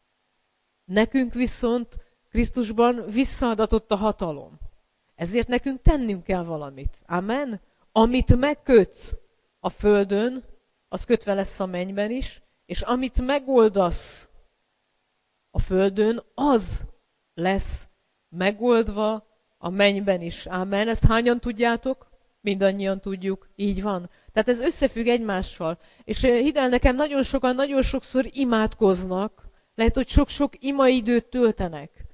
Speaker 1: Nekünk viszont Krisztusban visszaadatott a hatalom. Ezért nekünk tennünk kell valamit. Amen? Amit megkötsz a földön, az kötve lesz a mennyben is, és amit megoldasz a földön, az lesz megoldva a mennyben is. Ámen. Ezt hányan tudjátok? Mindannyian tudjuk. Így van. Tehát ez összefügg egymással. És hidd el nekem, nagyon sokan, nagyon sokszor imádkoznak, lehet, hogy sok-sok imaidőt töltenek.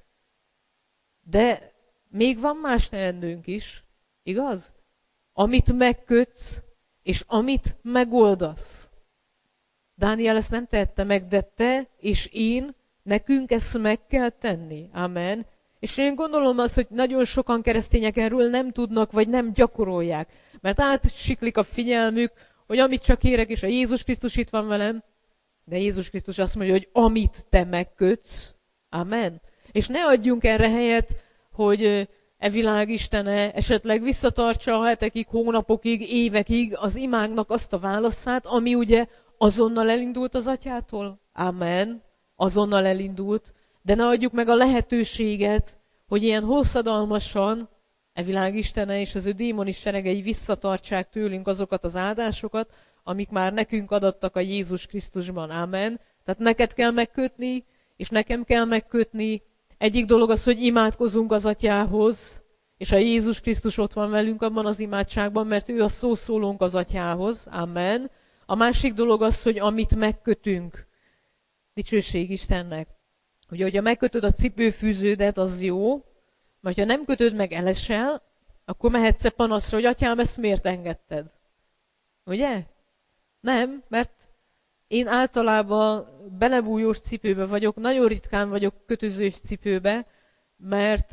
Speaker 1: De még van más teendőnk is, igaz? Amit megkötsz, és amit megoldasz. Dániel ezt nem tette meg, de te és én, nekünk ezt meg kell tenni. Amen. És én gondolom azt, hogy nagyon sokan keresztények erről nem tudnak, vagy nem gyakorolják. Mert átsiklik a figyelmük, hogy amit csak kérek, és a Jézus Krisztus itt van velem, de Jézus Krisztus azt mondja, hogy amit te megkötsz, amen. És ne adjunk erre helyet, hogy e világ istene esetleg visszatartsa hetekig, hónapokig, évekig az imánknak azt a válaszát, ami ugye azonnal elindult az atyától. Amen. Azonnal elindult. De ne adjuk meg a lehetőséget, hogy ilyen hosszadalmasan e világ istene és az ő démoni seregei visszatartsák tőlünk azokat az áldásokat, amik már nekünk adattak a Jézus Krisztusban. Amen. Tehát neked kell megkötni, és nekem kell megkötni. Egyik dolog az, hogy imádkozunk az atyához, és a Jézus Krisztus ott van velünk abban az imádságban, mert ő a szószólónk az atyához. Amen. A másik dolog az, hogy amit megkötünk, dicsőség Istennek. Ugye, hogyha megkötöd a cipőfűződet, az jó, mert ha nem kötöd meg, elesel, akkor mehetsz panaszra, hogy atyám, ezt miért engedted? Ugye? Nem, mert én általában belebújós cipőbe vagyok, nagyon ritkán vagyok kötözős cipőbe, mert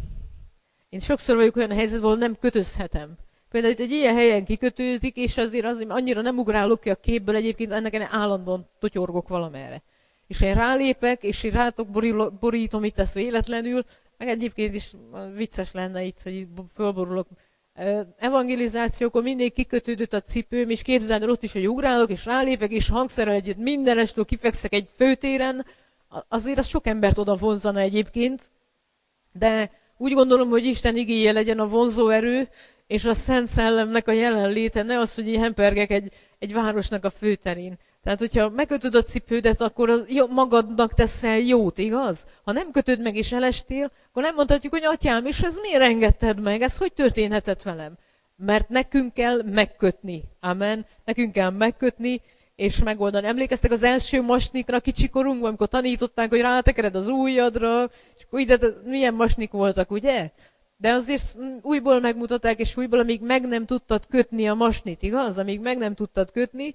Speaker 1: én sokszor vagyok olyan helyzetben, ahol nem kötözhetem. Például itt egy ilyen helyen kikötőzik, és azért annyira nem ugrálok ki a képből, egyébként ennek állandóan totyorgok valamerre. És én rálépek, és én rátok borítom itt ezt véletlenül, meg egyébként is vicces lenne itt, hogy itt fölborulok. Evangelizációkon mindig kikötődött a cipőm, és képzeld el ott is, hogy ugrálok, és rálépek, és hangszerrel együtt mindenestől kifekszek egy főtéren, azért az sok embert oda vonzana egyébként, de úgy gondolom, hogy Isten igéje legyen a vonzóerő, és a Szent Szellemnek a jelenléte, ne az, hogy én hempergek egy városnak a főterén. Tehát, hogyha megkötöd a cipődet, akkor az magadnak teszel jót, igaz? Ha nem kötöd meg és elestél, akkor nem mondhatjuk, hogy atyám, és ez miért engedted meg? Ez hogy történhetett velem? Mert nekünk kell megkötni. Amen. Nekünk kell megkötni és megoldani. Emlékeztek az első masnikra kicsikorunkban, amikor tanították, hogy rátekered az ujjadra, és akkor ide milyen masnik voltak, ugye? De azért újból megmutatták, és újból, amíg meg nem tudtad kötni a masnit, igaz? Amíg meg nem tudtad kötni,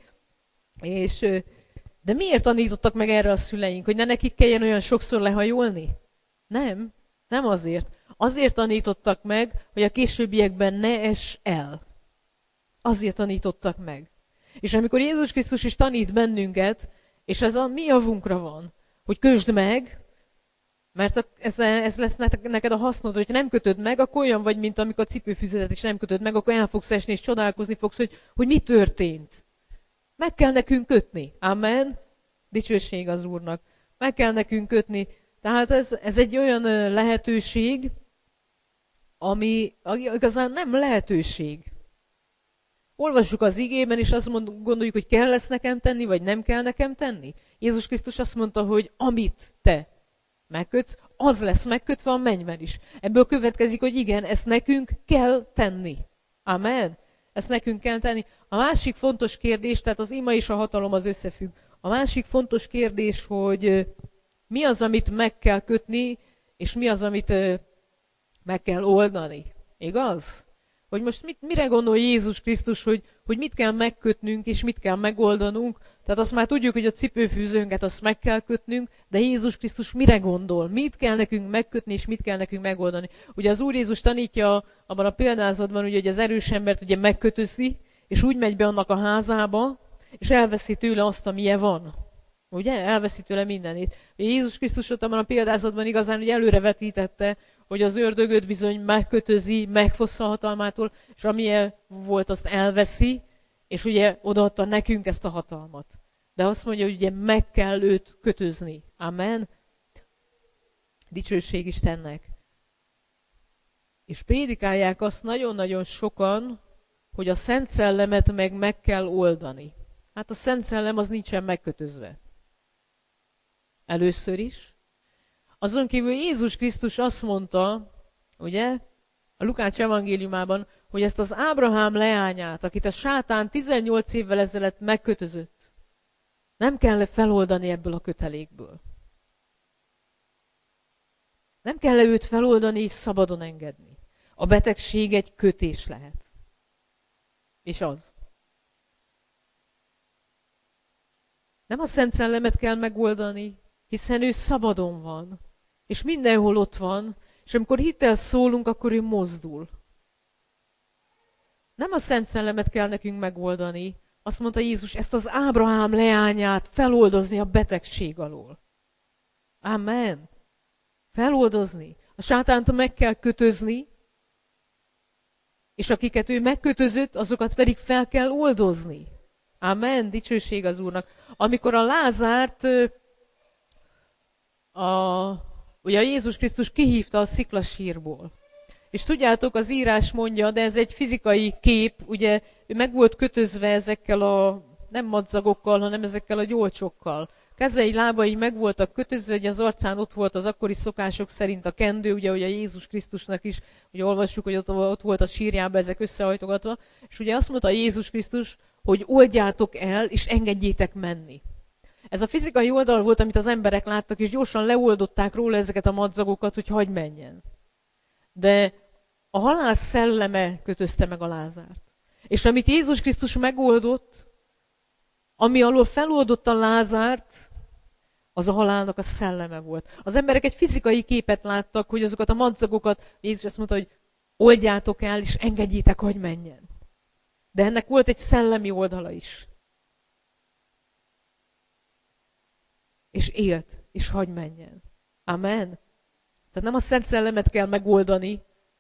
Speaker 1: de miért tanítottak meg erre a szüleink, hogy ne nekik kelljen olyan sokszor lehajolni? Nem azért. Azért tanítottak meg, hogy a későbbiekben ne ess el. Azért tanítottak meg. És amikor Jézus Krisztus is tanít bennünket, és ez a mi javunkra van, hogy kösd meg, mert ez lesz neked a hasznod, hogy nem kötöd meg, akkor olyan vagy, mint amikor a cipőfűződet is nem kötöd meg, akkor el fogsz esni, és csodálkozni fogsz, hogy mi történt. Meg kell nekünk kötni. Amen. Dicsőség az Úrnak. Meg kell nekünk kötni. Tehát ez egy olyan lehetőség, ami igazán nem lehetőség. Olvassuk az igében, és azt gondoljuk, hogy kell ezt nekem tenni, vagy nem kell nekem tenni. Jézus Krisztus azt mondta, hogy amit te megkötsz, az lesz megkötve a mennyben is. Ebből következik, hogy igen, ezt nekünk kell tenni. Amen. Ezt nekünk kell tenni. A másik fontos kérdés, tehát az ima és a hatalom az összefügg. A másik fontos kérdés, hogy mi az, amit meg kell kötni, és mi az, amit meg kell oldani. Igaz? Hogy most mire gondol Jézus Krisztus, hogy mit kell megkötnünk, és mit kell megoldanunk. Tehát azt már tudjuk, hogy a cipőfűzőnket azt meg kell kötnünk, de Jézus Krisztus mire gondol? Mit kell nekünk megkötni, és mit kell nekünk megoldani? Ugye az Úr Jézus tanítja abban a példázatban, ugye, hogy az erős embert ugye megkötözi, és úgy megy be annak a házába, és elveszi tőle azt, amilyen van. Ugye? Elveszi tőle mindenit. Jézus Krisztus ott abban a példázatban igazán ugye előrevetítette, hogy az ördögöt bizony megkötözi, megfossza a hatalmától, és amilyen volt, azt elveszi, és ugye odaadta nekünk ezt a hatalmat. De azt mondja, hogy ugye meg kell őt kötözni. Amen. Dicsőség Istennek. És prédikálják azt nagyon-nagyon sokan, hogy a Szent Szellemet meg kell oldani. Hát a Szent Szellem az nincsen megkötözve. Először is. Azon kívül Jézus Krisztus azt mondta, ugye, a Lukács evangéliumában, hogy ezt az Ábrahám leányát, akit a sátán 18 évvel ezelőtt megkötözött, nem kell feloldani ebből a kötelékből. Nem kell őt feloldani és szabadon engedni. A betegség egy kötés lehet. És az. Nem a Szent Szellemet kell megoldani, hiszen ő szabadon van, és mindenhol ott van, és amikor hittel szólunk, akkor ő mozdul. Nem a Szent Szellemet kell nekünk megoldani, azt mondta Jézus, ezt az Ábrahám leányát feloldozni a betegség alól. Amen. Feloldozni. A sátánt meg kell kötözni, és akiket ő megkötözött, azokat pedig fel kell oldozni. Amen. Dicsőség az Úrnak. Amikor a Lázárt ugye Jézus Krisztus kihívta a sziklasírból. És tudjátok, az írás mondja, de ez egy fizikai kép, ugye ő meg volt kötözve ezekkel a, nem madzagokkal, hanem ezekkel a gyolcsokkal. Kezei, lábai meg voltak kötözve, hogy az arcán ott volt az akkori szokások szerint a kendő, ugye a Jézus Krisztusnak is, ugye olvassuk, hogy ott volt a sírjában ezek összehajtogatva, és ugye azt mondta Jézus Krisztus, hogy oldjátok el, és engedjétek menni. Ez a fizikai oldal volt, amit az emberek láttak, és gyorsan leoldották róla ezeket a madzagokat, hogy hagyj menjen. De a halál szelleme kötözte meg a Lázárt. És amit Jézus Krisztus megoldott, ami alól feloldott a Lázárt, az a halálnak a szelleme volt. Az emberek egy fizikai képet láttak, hogy azokat a madzagokat, Jézus azt mondta, hogy oldjátok el, és engedjétek, hogy menjen. De ennek volt egy szellemi oldala is. És élt, és hagy menjen. Amen. Tehát nem a Szent Szellemet kell megoldani,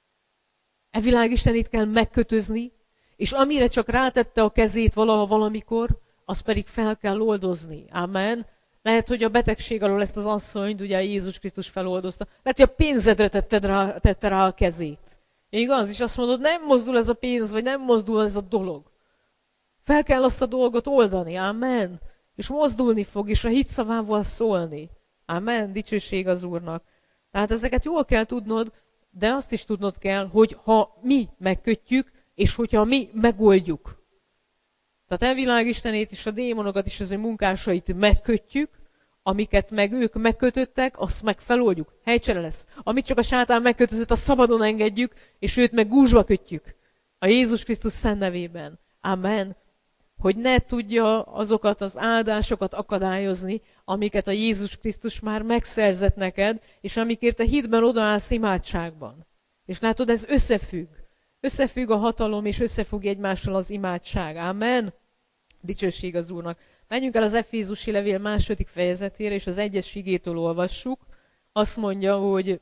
Speaker 1: e világistenét kell megkötözni, és amire csak rátette a kezét valaha valamikor, azt pedig fel kell oldozni. Amen. Lehet, hogy a betegség alól ezt az asszonyt, ugye Jézus Krisztus feloldozta. Lehet, hogy a pénzedre tette rá a kezét. Igaz? És azt mondod, nem mozdul ez a pénz, vagy nem mozdul ez a dolog. Fel kell azt a dolgot oldani. Amen. És mozdulni fog, és a hitszavával szólni. Amen. Dicsőség az Úrnak. Tehát ezeket jól kell tudnod, de azt is tudnod kell, hogy ha mi megkötjük, és hogyha mi megoldjuk. Tehát elvilágistenét és a démonokat és az ő munkásait megkötjük, amiket meg ők megkötöttek, azt meg feloldjuk. Helycsere lesz. Amit csak a sátán megkötözött, azt szabadon engedjük, és őt meg gúzsba kötjük. A Jézus Krisztus szent nevében. Amen. Hogy ne tudja azokat az áldásokat akadályozni, amiket a Jézus Krisztus már megszerzett neked, és amikért a hitben odaállsz imádságban. És látod, ez összefügg. Összefügg a hatalom, és összefügg egymással az imádság. Amen. Dicsőség az Úrnak. Menjünk el az Efézusi levél 2. fejezetére, és az 1. igétől olvassuk. Azt mondja, hogy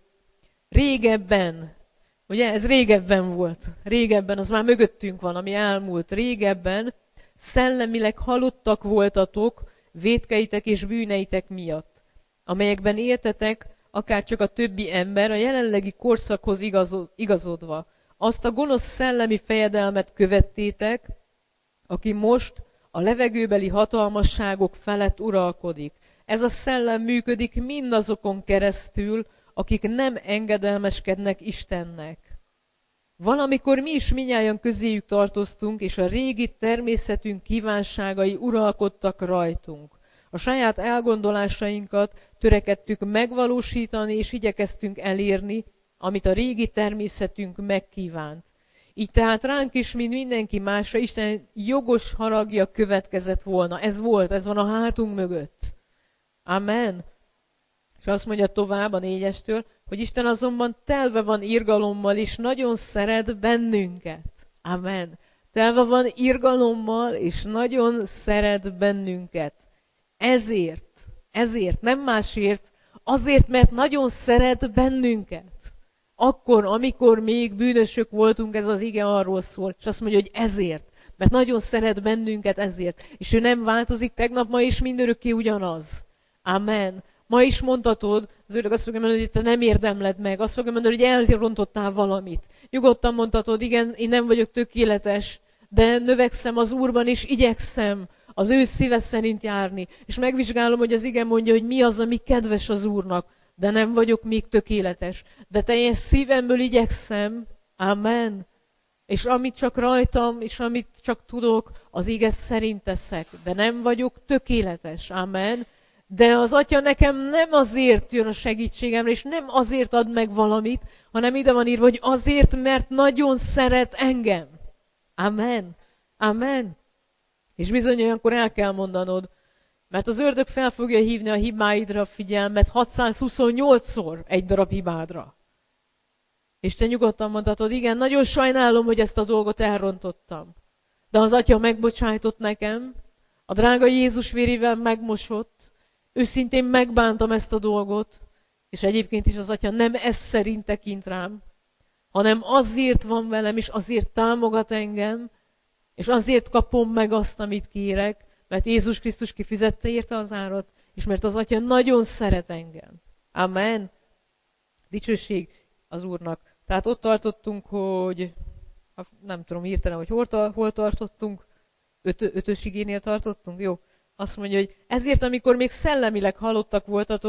Speaker 1: régebben, ugye ez régebben volt, régebben, az már mögöttünk van, ami elmúlt, régebben szellemileg halottak voltatok vétkeitek és bűneitek miatt, amelyekben éltetek, akár csak a többi ember, a jelenlegi korszakhoz igazodva. Azt a gonosz szellemi fejedelmet követtétek, aki most a levegőbeli hatalmasságok felett uralkodik. Ez a szellem működik mindazokon keresztül, akik nem engedelmeskednek Istennek. Valamikor mi is minnyáján közéjük tartoztunk, és a régi természetünk kívánságai uralkodtak rajtunk. A saját elgondolásainkat törekedtük megvalósítani, és igyekeztünk elérni, amit a régi természetünk megkívánt. Így tehát ránk is, mint mindenki másra, Isten jogos haragja következett volna. Ez van a hátunk mögött. Amen. És azt mondja tovább a 4-estől, hogy Isten azonban telve van irgalommal, és nagyon szeret bennünket. Amen. Telve van irgalommal, és nagyon szeret bennünket. Ezért, nem másért, azért, mert nagyon szeret bennünket. Akkor, amikor még bűnösök voltunk, ez az ige arról szól, és azt mondja, hogy ezért, mert nagyon szeret bennünket ezért. És ő nem változik tegnap, ma és mindörökké ugyanaz. Amen. Ma is mondhatod, az Úr azt fogja mondani, hogy te nem érdemled meg, azt fogja mondani, hogy elrontottál valamit. Nyugodtan mondhatod, igen, én nem vagyok tökéletes, de növekszem az Úrban, és igyekszem az ő szíve szerint járni. És megvizsgálom, hogy az ige mondja, hogy mi az, ami kedves az Úrnak, de nem vagyok még tökéletes. De teljes szívemből igyekszem, Amen. És amit csak rajtam, és amit csak tudok, az ige szerint teszek. De nem vagyok tökéletes. Amen. De az Atya nekem nem azért jön a segítségemre, és nem azért ad meg valamit, hanem ide van írva, hogy azért, mert nagyon szeret engem. Amen. Amen. És bizony olyankor el kell mondanod, mert az ördög fel fogja hívni a hibáidra a figyelmet 628-szor egy darab hibádra. És te nyugodtan mondhatod, igen, nagyon sajnálom, hogy ezt a dolgot elrontottam. De az Atya megbocsájtott nekem, a drága Jézus vérével megmosott, őszintén megbántam ezt a dolgot, és egyébként is az Atya nem ez szerint tekint rám, hanem azért van velem, és azért támogat engem, és azért kapom meg azt, amit kérek, mert Jézus Krisztus kifizette érte az árat, és mert az Atya nagyon szeret engem. Amen. Dicsőség az Úrnak. Tehát ott tartottunk, hogy nem tudom hirtelen, hogy hol tartottunk, ötös igénél tartottunk, jó? Azt mondja, hogy ezért, amikor még szellemileg halottak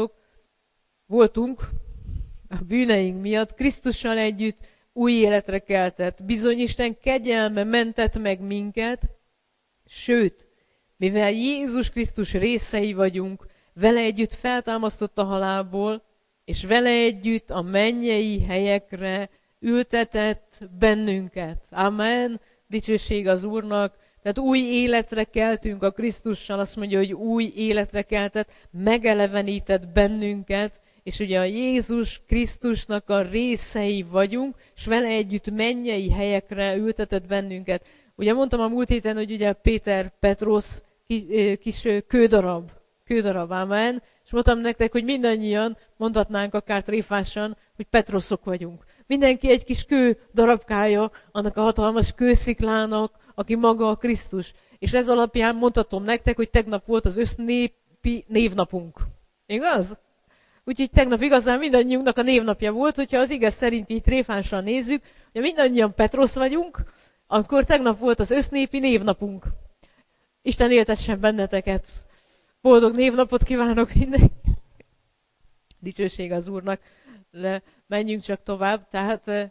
Speaker 1: voltunk a bűneink miatt, Krisztussal együtt új életre keltett. Bizony Isten kegyelme mentett meg minket, sőt, mivel Jézus Krisztus részei vagyunk, vele együtt feltámasztott a halálból, és vele együtt a mennyei helyekre ültetett bennünket. Amen. Dicsőség az Úrnak. Tehát új életre keltünk a Krisztussal, azt mondja, hogy új életre keltett, megelevenített bennünket, és ugye a Jézus Krisztusnak a részei vagyunk, és vele együtt mennyei helyekre ültetett bennünket. Ugye mondtam a múlt héten, hogy ugye Petros kis kődarab, amen. És mondtam nektek, hogy mindannyian mondhatnánk akár tréfásan, hogy Petroszok vagyunk. Mindenki egy kis kő darabkája annak a hatalmas kősziklának, aki maga a Krisztus. És ez alapján mondhatom nektek, hogy tegnap volt az össznépi névnapunk. Igaz? Úgyhogy tegnap igazán mindannyiunknak a névnapja volt, hogyha az ige szerint így tréfásan nézzük, hogy mindannyian Petrosz vagyunk, akkor tegnap volt az össznépi névnapunk. Isten éltessen benneteket. Boldog névnapot kívánok mindenkinek. Dicsőség az Úrnak. De menjünk csak tovább. Tehát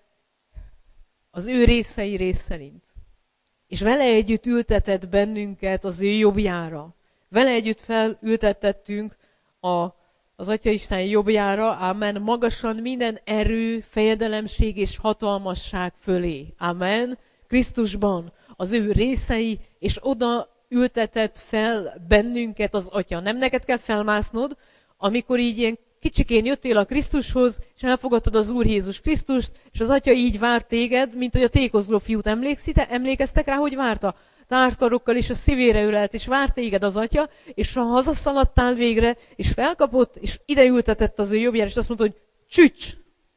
Speaker 1: az ő részei rész szerint. És vele együtt ültetett bennünket az ő jobbjára. Vele együtt felültetettünk az Atya Isten jobbjára, amen, magasan minden erő, fejedelemség és hatalmasság fölé. Amen. Krisztusban az ő részei, és oda ültetett fel bennünket az Atya. Nem neked kell felmásznod, amikor így ilyen kicsikén jöttél a Krisztushoz, és elfogadtad az Úr Jézus Krisztust, és az Atya így várt téged, mint hogy a tékozló fiút emlékeztek rá, hogy várta? Tárt karokkal és a szívére ölelt, és várt téged az Atya, és ha hazaszaladtál végre, és felkapott, és ide ültetett az ő jobbjára, és azt mondta, hogy csücs!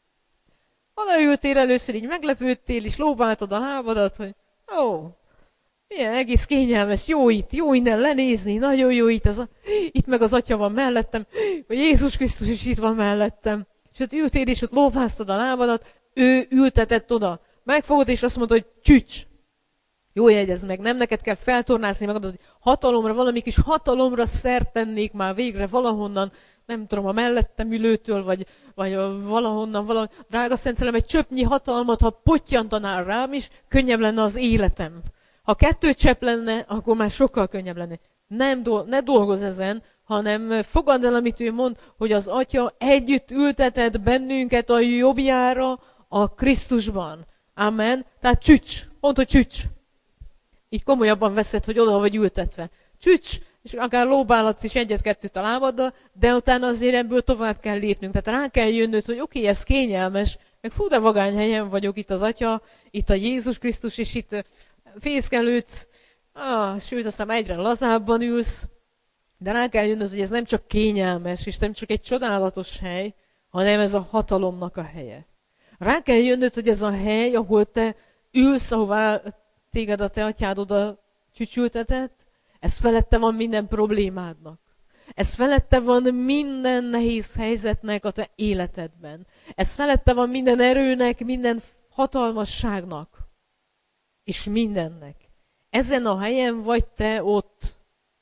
Speaker 1: Odaültél először, így meglepődtél, és lóbáltad a lábadat, hogy milyen egész kényelmes, jó innen lenézni, nagyon jó itt meg az Atya van mellettem, vagy Jézus Krisztus is itt van mellettem. És ott ültél, és ott lóbáztad a lábadat, ő ültetett oda. Megfogod, és azt mondod, hogy csücs! Jó, jegyezd meg, nem neked kell feltornászni, megadod, hogy hatalomra, valami kis hatalomra szert tennék már végre valahonnan, nem tudom, a mellettem ülőtől, vagy valahonnan, drága Szent Szellem, egy csöpnyi hatalmat, ha pottyantanál rám is, könnyebb lenne az életem. Ha 2 csepp lenne, akkor már sokkal könnyebb lenne. Ne dolgozz ezen, hanem fogadd el, amit ő mond, hogy az Atya együtt ültetett bennünket a jobbjára a Krisztusban. Amen. Tehát csücs. Mondd, hogy csücs. Így komolyabban veszed, hogy oda vagy ültetve. Csücs, és akár lóbálhatsz is 1-2 a lábaddal, de utána azért ebből tovább kell lépnünk. Tehát rá kell jönnöd, hogy oké, ez kényelmes, meg fú, de vagány helyen vagyok, itt az Atya, itt a Jézus Krisztus, és itt fészkelődsz, sőt, aztán egyre lazábban ülsz, de rá kell jönnöd, hogy ez nem csak kényelmes, és nem csak egy csodálatos hely, hanem ez a hatalomnak a helye. Rá kell jönnöd, hogy ez a hely, ahol te ülsz, ahová téged a te atyád oda csücsültetett, ez felette van minden problémádnak. Ez felette van minden nehéz helyzetnek a te életedben. Ez felette van minden erőnek, minden hatalmasságnak. És mindennek. Ezen a helyen vagy te ott.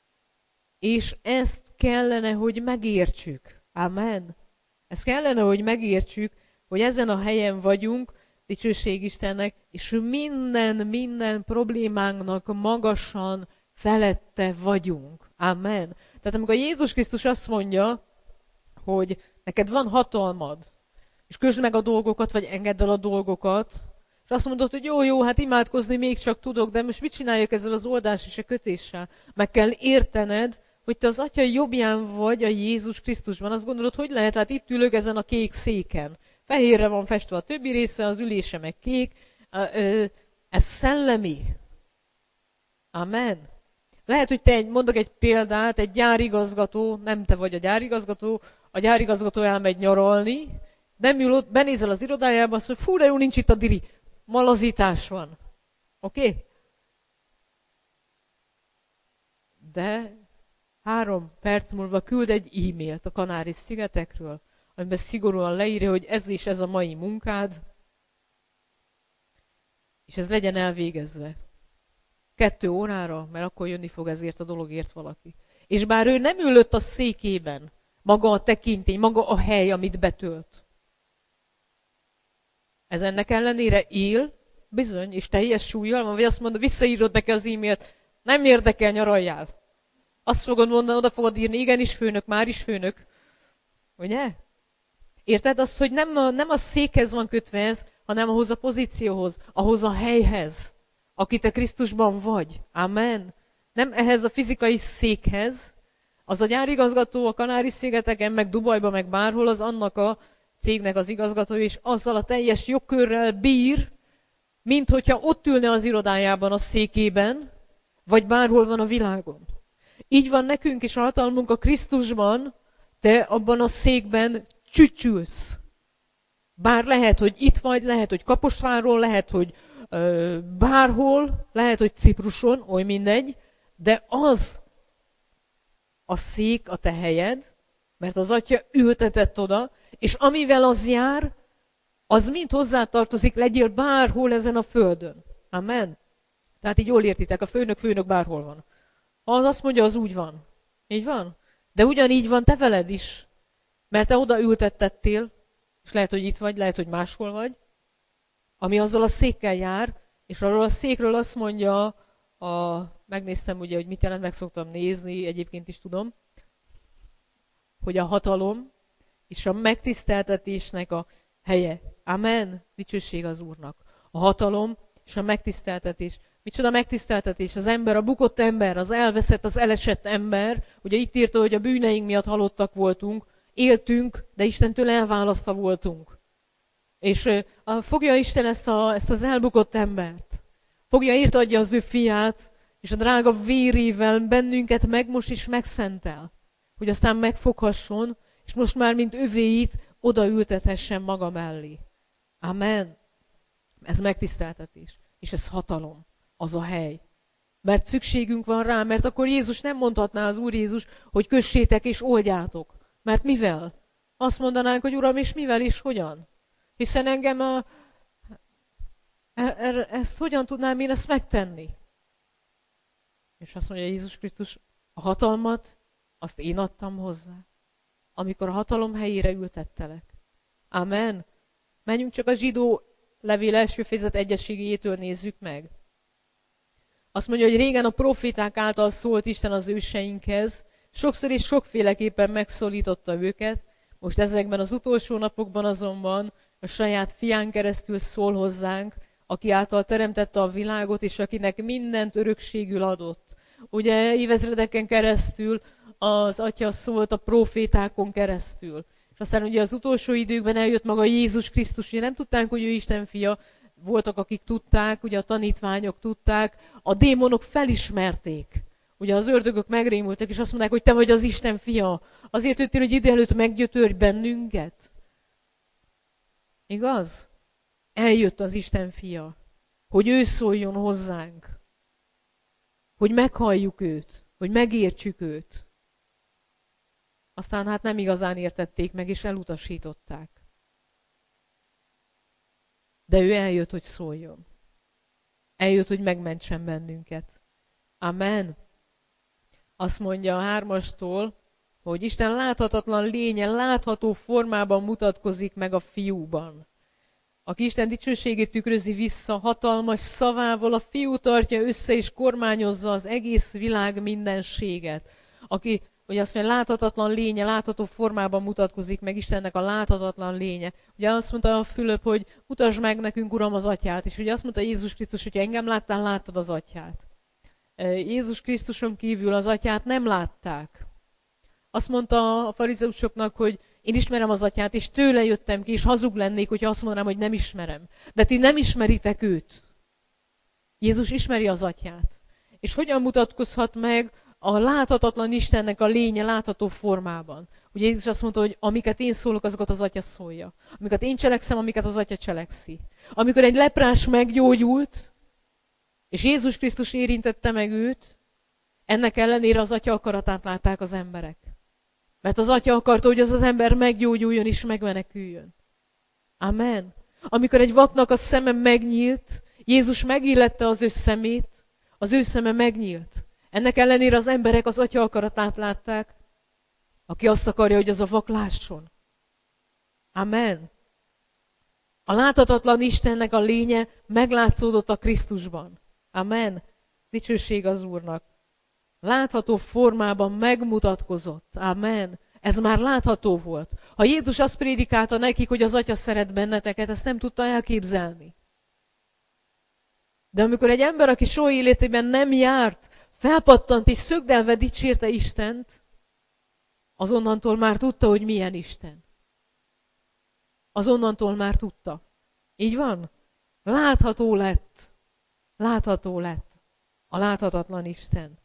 Speaker 1: És ezt kellene, hogy megértsük. Amen. Ezt kellene, hogy megértsük, hogy ezen a helyen vagyunk, Dicsőség Istennek, és minden problémánknak magasan felette vagyunk. Amen. Tehát amikor Jézus Krisztus azt mondja, hogy neked van hatalmad, és közd meg a dolgokat, vagy engedd el a dolgokat, és azt mondod, hogy jó, hát imádkozni még csak tudok, de most mit csináljak ezzel az oldás és a kötéssel? Meg kell értened, hogy te az Atya jobbján vagy a Jézus Krisztusban. Azt gondolod, hogy lehet? Hát itt ülök ezen a kék széken. Fehérre van festve a többi része, az ülése meg kék. Ez szellemi. Amen. Lehet, hogy mondok egy példát, egy gyárigazgató, nem te vagy a gyárigazgató elmegy nyaralni, nem ül ott, benézel az irodájába, azt mondja, fú, de jó, nincs itt a diri. Malazítás van. Oké? De 3 perc múlva küld egy e-mailt a Kanári-szigetekről, amiben szigorúan leírja, hogy ez is ez a mai munkád, és ez legyen elvégezve. 2 órára, mert akkor jönni fog ezért a dologért valaki. És bár ő nem ülött a székében, maga a tekintély, maga a hely, amit betölt. Ez ennek ellenére él, bizony, és teljes súllyal van, vagy azt mondod, visszaírod neki az e-mailt, nem érdekel, nyaraljál. Azt fogod mondani, oda fogod írni, igenis főnök, már is főnök. Ugye? Érted azt, hogy nem a székhez van kötve ez, hanem ahhoz a pozícióhoz, ahhoz a helyhez, aki te Krisztusban vagy. Amen. Nem ehhez a fizikai székhez. Az a gyárigazgató a Kanári-szigeteken, meg Dubajban, meg bárhol, az annak a cégnek az igazgatója, és azzal a teljes jogkörrel bír, mint hogyha ott ülne az irodájában, a székében, vagy bárhol van a világon. Így van nekünk is hatalmunk a Krisztusban, te abban a székben csücsülsz. Bár lehet, hogy itt vagy, lehet, hogy Kaposváron, lehet, hogy bárhol, lehet, hogy Cipruson, oly mindegy, de az a szék a te helyed, mert az Atya ültetett oda, és amivel az jár, az mind hozzátartozik, legyél bárhol ezen a földön. Amen. Tehát így jól értitek, a főnök bárhol van. Ha az azt mondja, az úgy van. Így van? De ugyanígy van te veled is. Mert te oda ültettettél, és lehet, hogy itt vagy, lehet, hogy máshol vagy, ami azzal a székkel jár, és arról a székről azt mondja, megnéztem ugye, hogy mit jelent, meg szoktam nézni, egyébként is tudom, hogy a hatalom és a megtiszteltetésnek a helye. Amen. Dicsőség az Úrnak. A hatalom és a megtiszteltetés. Micsoda megtiszteltetés? Az ember, a bukott ember, az elveszett, az elesett ember. Ugye itt írta, hogy a bűneink miatt halottak voltunk, éltünk, de Istentől elválasztva voltunk. És fogja Isten ezt az elbukott embert. Fogja, adja az ő fiát, és a drága vérével bennünket megmos és megszentel. Hogy aztán megfoghasson, és most már, mint övéit, odaültethessen maga mellé. Amen. Ez megtiszteltetés. És ez hatalom. Az a hely. Mert szükségünk van rá, mert akkor Jézus nem mondhatná, az Úr Jézus, hogy kössétek és oldjátok. Mert mivel? Azt mondanánk, hogy Uram, és mivel és hogyan? Hiszen engem ezt hogyan tudnám én ezt megtenni? És azt mondja Jézus Krisztus, a hatalmat, azt én adtam hozzá, amikor a hatalom helyére ültettelek. Amen. Menjünk csak a zsidó levél első fejezet 1-ségétől nézzük meg. Azt mondja, hogy régen a proféták által szólt Isten az őseinkhez, sokszor és sokféleképpen megszólította őket, most ezekben az utolsó napokban azonban a saját fián keresztül szól hozzánk, aki által teremtette a világot, és akinek mindent örökségül adott. Ugye évezredeken keresztül az Atya szólt a profétákon keresztül. És aztán ugye az utolsó időkben eljött maga Jézus Krisztus, ugye nem tudták, hogy ő Isten fia, voltak, akik tudták, ugye a tanítványok tudták, a démonok felismerték. Ugye az ördögök megrémültek, és azt mondták, hogy te vagy az Isten fia. Azért jöttél, hogy ide előtt meggyötörj bennünket. Igaz? Eljött az Isten fia, hogy ő szóljon hozzánk, hogy meghalljuk őt, hogy megértsük őt. Aztán hát nem igazán értették meg, és elutasították. De ő eljött, hogy szóljon. Eljött, hogy megmentsen bennünket. Amen. Azt mondja a 3-astól, hogy Isten láthatatlan lénye, látható formában mutatkozik meg a fiúban. aki Isten dicsőségét tükrözi vissza, hatalmas szavával a fiú tartja össze és kormányozza az egész világ mindenséget. Aki, ugye azt mondja, láthatatlan lénye, látható formában mutatkozik meg Istennek a láthatatlan lénye. Ugye azt mondta a Fülöp, hogy mutasd meg nekünk, Uram, az Atyát. És ugye azt mondta Jézus Krisztus, hogy engem láttál, láttad az Atyát. Jézus Krisztuson kívül az Atyát nem látták. Azt mondta a farizeusoknak, hogy én ismerem az Atyát, és tőle jöttem ki, és hazug lennék, hogyha azt mondanám, hogy nem ismerem. De ti nem ismeritek őt. Jézus ismeri az Atyát. És hogyan mutatkozhat meg a láthatatlan Istennek a lénye látható formában? Ugye Jézus azt mondta, hogy amiket én szólok, azokat az Atya szólja. Amiket én cselekszem, amiket az Atya cselekszi. Amikor egy leprás meggyógyult, és Jézus Krisztus érintette meg őt, ennek ellenére az Atya akaratát látták az emberek. Mert az Atya akarta, hogy az az ember meggyógyuljon és megmeneküljön. Amen. Amikor egy vaknak a szeme megnyílt, Jézus megillette az ő szemét, az ő szeme megnyílt. Ennek ellenére az emberek az Atya akaratát látták, aki azt akarja, hogy az a vak lásson. Amen. A láthatatlan Istennek a lénye meglátszódott a Krisztusban. Amen. Dicsőség az Úrnak. Látható formában megmutatkozott. Amen. Ez már látható volt. Ha Jézus azt prédikálta nekik, hogy az Atya szeret benneteket, ezt nem tudta elképzelni. De amikor egy ember, aki soha életében nem járt, felpattant és szögdelve dicsérte Istent, azonnantól már tudta, hogy milyen Isten. Azonnantól már tudta. Így van? Látható lett. Látható lett a láthatatlan Isten.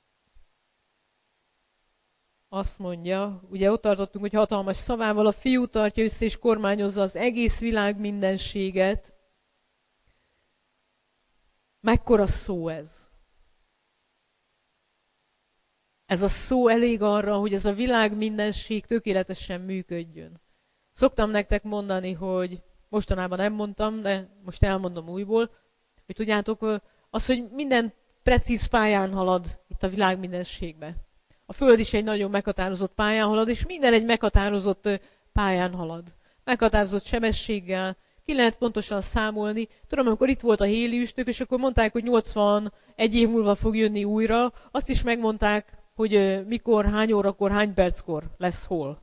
Speaker 1: Azt mondja, ugye ott tartottunk, hogy hatalmas szavával a fiú tartja össze és kormányozza az egész világ mindenséget. Mekkora szó ez? Ez a szó elég arra, hogy ez a világ mindenség tökéletesen működjön. Szoktam nektek mondani, hogy mostanában nem mondtam, de most elmondom újból, hogy tudjátok, az, hogy minden precíz pályán halad itt a világ mindenségbe. A Föld is egy nagyon meghatározott pályán halad, és minden egy meghatározott pályán halad. Meghatározott sebességgel, ki lehet pontosan számolni. Tudom, amikor itt volt a héli üstök, és akkor mondták, hogy 81 év múlva fog jönni újra, azt is megmondták, hogy mikor, hány órakor, hány perckor lesz hol.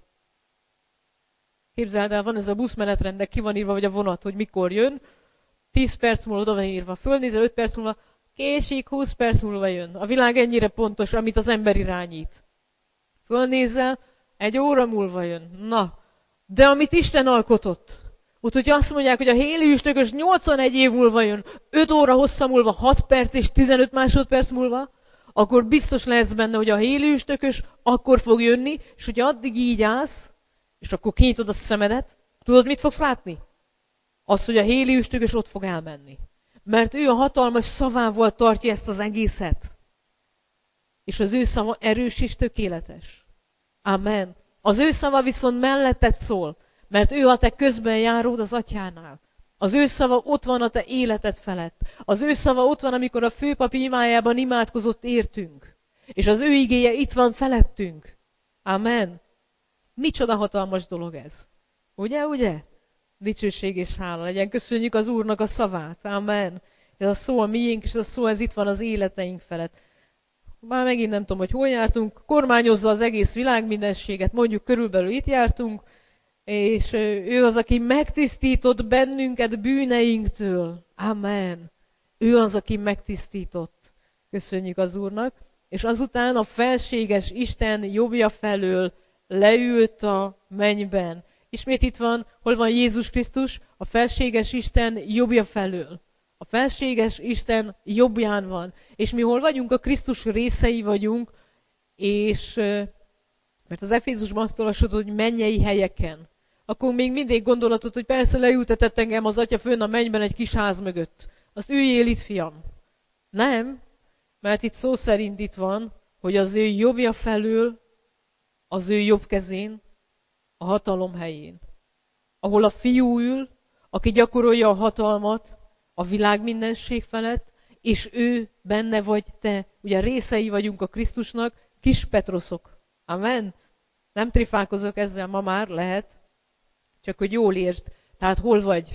Speaker 1: Képzeld el, van ez a buszmenetrendnek, ki van írva, vagy a vonat, hogy mikor jön. 10 perc múlva oda van írva. Fölnézel 5 perc múlva, késik, 20 perc múlva jön. A világ ennyire pontos, amit az ember irányít. Fölnézel, 1 óra múlva jön. Na, de amit Isten alkotott. Úgyhogy azt mondják, hogy a héli üstökös 81 év múlva jön, 5 óra hossza múlva, 6 perc és 15 másodperc múlva, akkor biztos lehetsz benne, hogy a héli üstökös akkor fog jönni, és hogyha addig így állsz, és akkor kinyitod a szemedet, tudod, mit fogsz látni? Az, hogy a héli üstökös ott fog elmenni. Mert ő a hatalmas szavával tartja ezt az egészet. És az ő szava erős és tökéletes. Amen. Az ő szava viszont melletted szól, mert ő a te közben járód az Atyánál. Az ő szava ott van a te életed felett. Az ő szava ott van, amikor a főpap imájában imádkozott értünk. És az ő igéje itt van felettünk. Amen. Micsoda hatalmas dolog ez. Ugye, ugye? Dicsőség és hála legyen. Köszönjük az Úrnak a szavát. Amen. Ez a szó a miénk, és ez a szó ez itt van az életeink felett. Már megint nem tudom, hogy hol jártunk. Kormányozza az egész világ mindenséget. Mondjuk körülbelül itt jártunk. És ő az, aki megtisztított bennünket bűneinktől. Amen. Ő az, aki megtisztított. Köszönjük az Úrnak. És azután a felséges Isten jobbja felől leült a mennyben. Ismét itt van, hol van Jézus Krisztus? A felséges Isten jobbja felől. A felséges Isten jobbján van. És mi hol vagyunk? A Krisztus részei vagyunk, és mert az Efézusban azt olvasod, hogy mennyei helyeken. Akkor még mindig gondolatot, hogy persze leültetett engem az Atya fönn a mennyben egy kis ház mögött. Azt üljél itt, fiam. Nem, mert itt szó szerint itt van, hogy az ő jobbja felől, az ő jobb kezén, a hatalom helyén. Ahol a fiú ül, aki gyakorolja a hatalmat a világ mindenség felett, és ő benne vagy te. Ugye részei vagyunk a Krisztusnak, kis Petroszok. Amen. Nem trifálkozok ezzel ma már, lehet. Csak hogy jól értsd. Tehát hol vagy?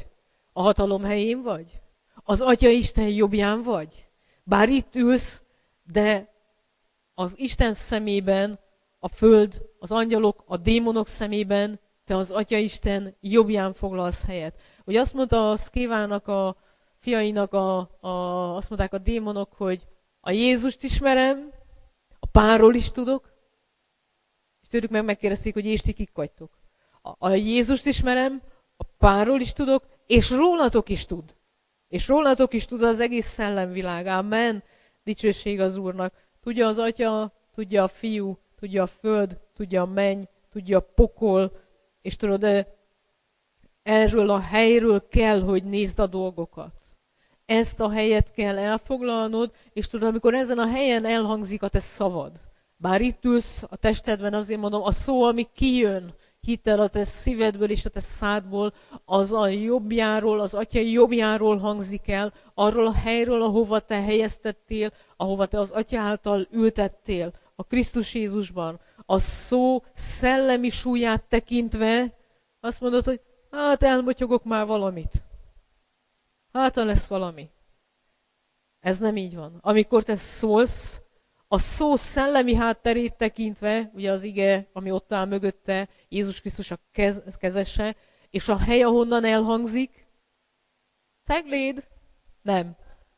Speaker 1: A hatalom helyén vagy? Az Atya Isten jobbján vagy? Bár itt ülsz, de az Isten szemében, a föld, az angyalok, a démonok szemében te az Atya Isten jobbján foglalsz helyet. Hogy azt mondta a Szkévának a fiainak, azt mondták a démonok, hogy a Jézust ismerem, a Párról is tudok, és tőlük megkérdezték, hogy és ti kik vagytok. A Jézust ismerem, a Párról is tudok, és rólatok is tud. És rólatok is tud az egész szellemvilág. Amen. Dicsőség az Úrnak. Tudja az Atya, tudja a Fiú, tudja a Föld, tudja a menny, tudja a pokol, és tudod, erről a helyről kell, hogy nézd a dolgokat. Ezt a helyet kell elfoglalnod, és tudod, amikor ezen a helyen elhangzik a te szavad. Bár itt ülsz a testedben, azért mondom, a szó, ami kijön, hittel a te szívedből és a te szádból, az a jobbjáról, az Atyai jobbjáról hangzik el, arról a helyről, ahova te helyeztettél, ahova te az Atya által ültettél, a Krisztus Jézusban. A szó szellemi súlyát tekintve azt mondod, hogy hát elmotyogok már valamit. Hát lesz valami. Ez nem így van. Amikor te szólsz, a szó szellemi hátterét tekintve, ugye az ige, ami ott áll mögötte, Jézus Krisztus a kezese, és a hely, ahonnan elhangzik, Cegléd? Nem.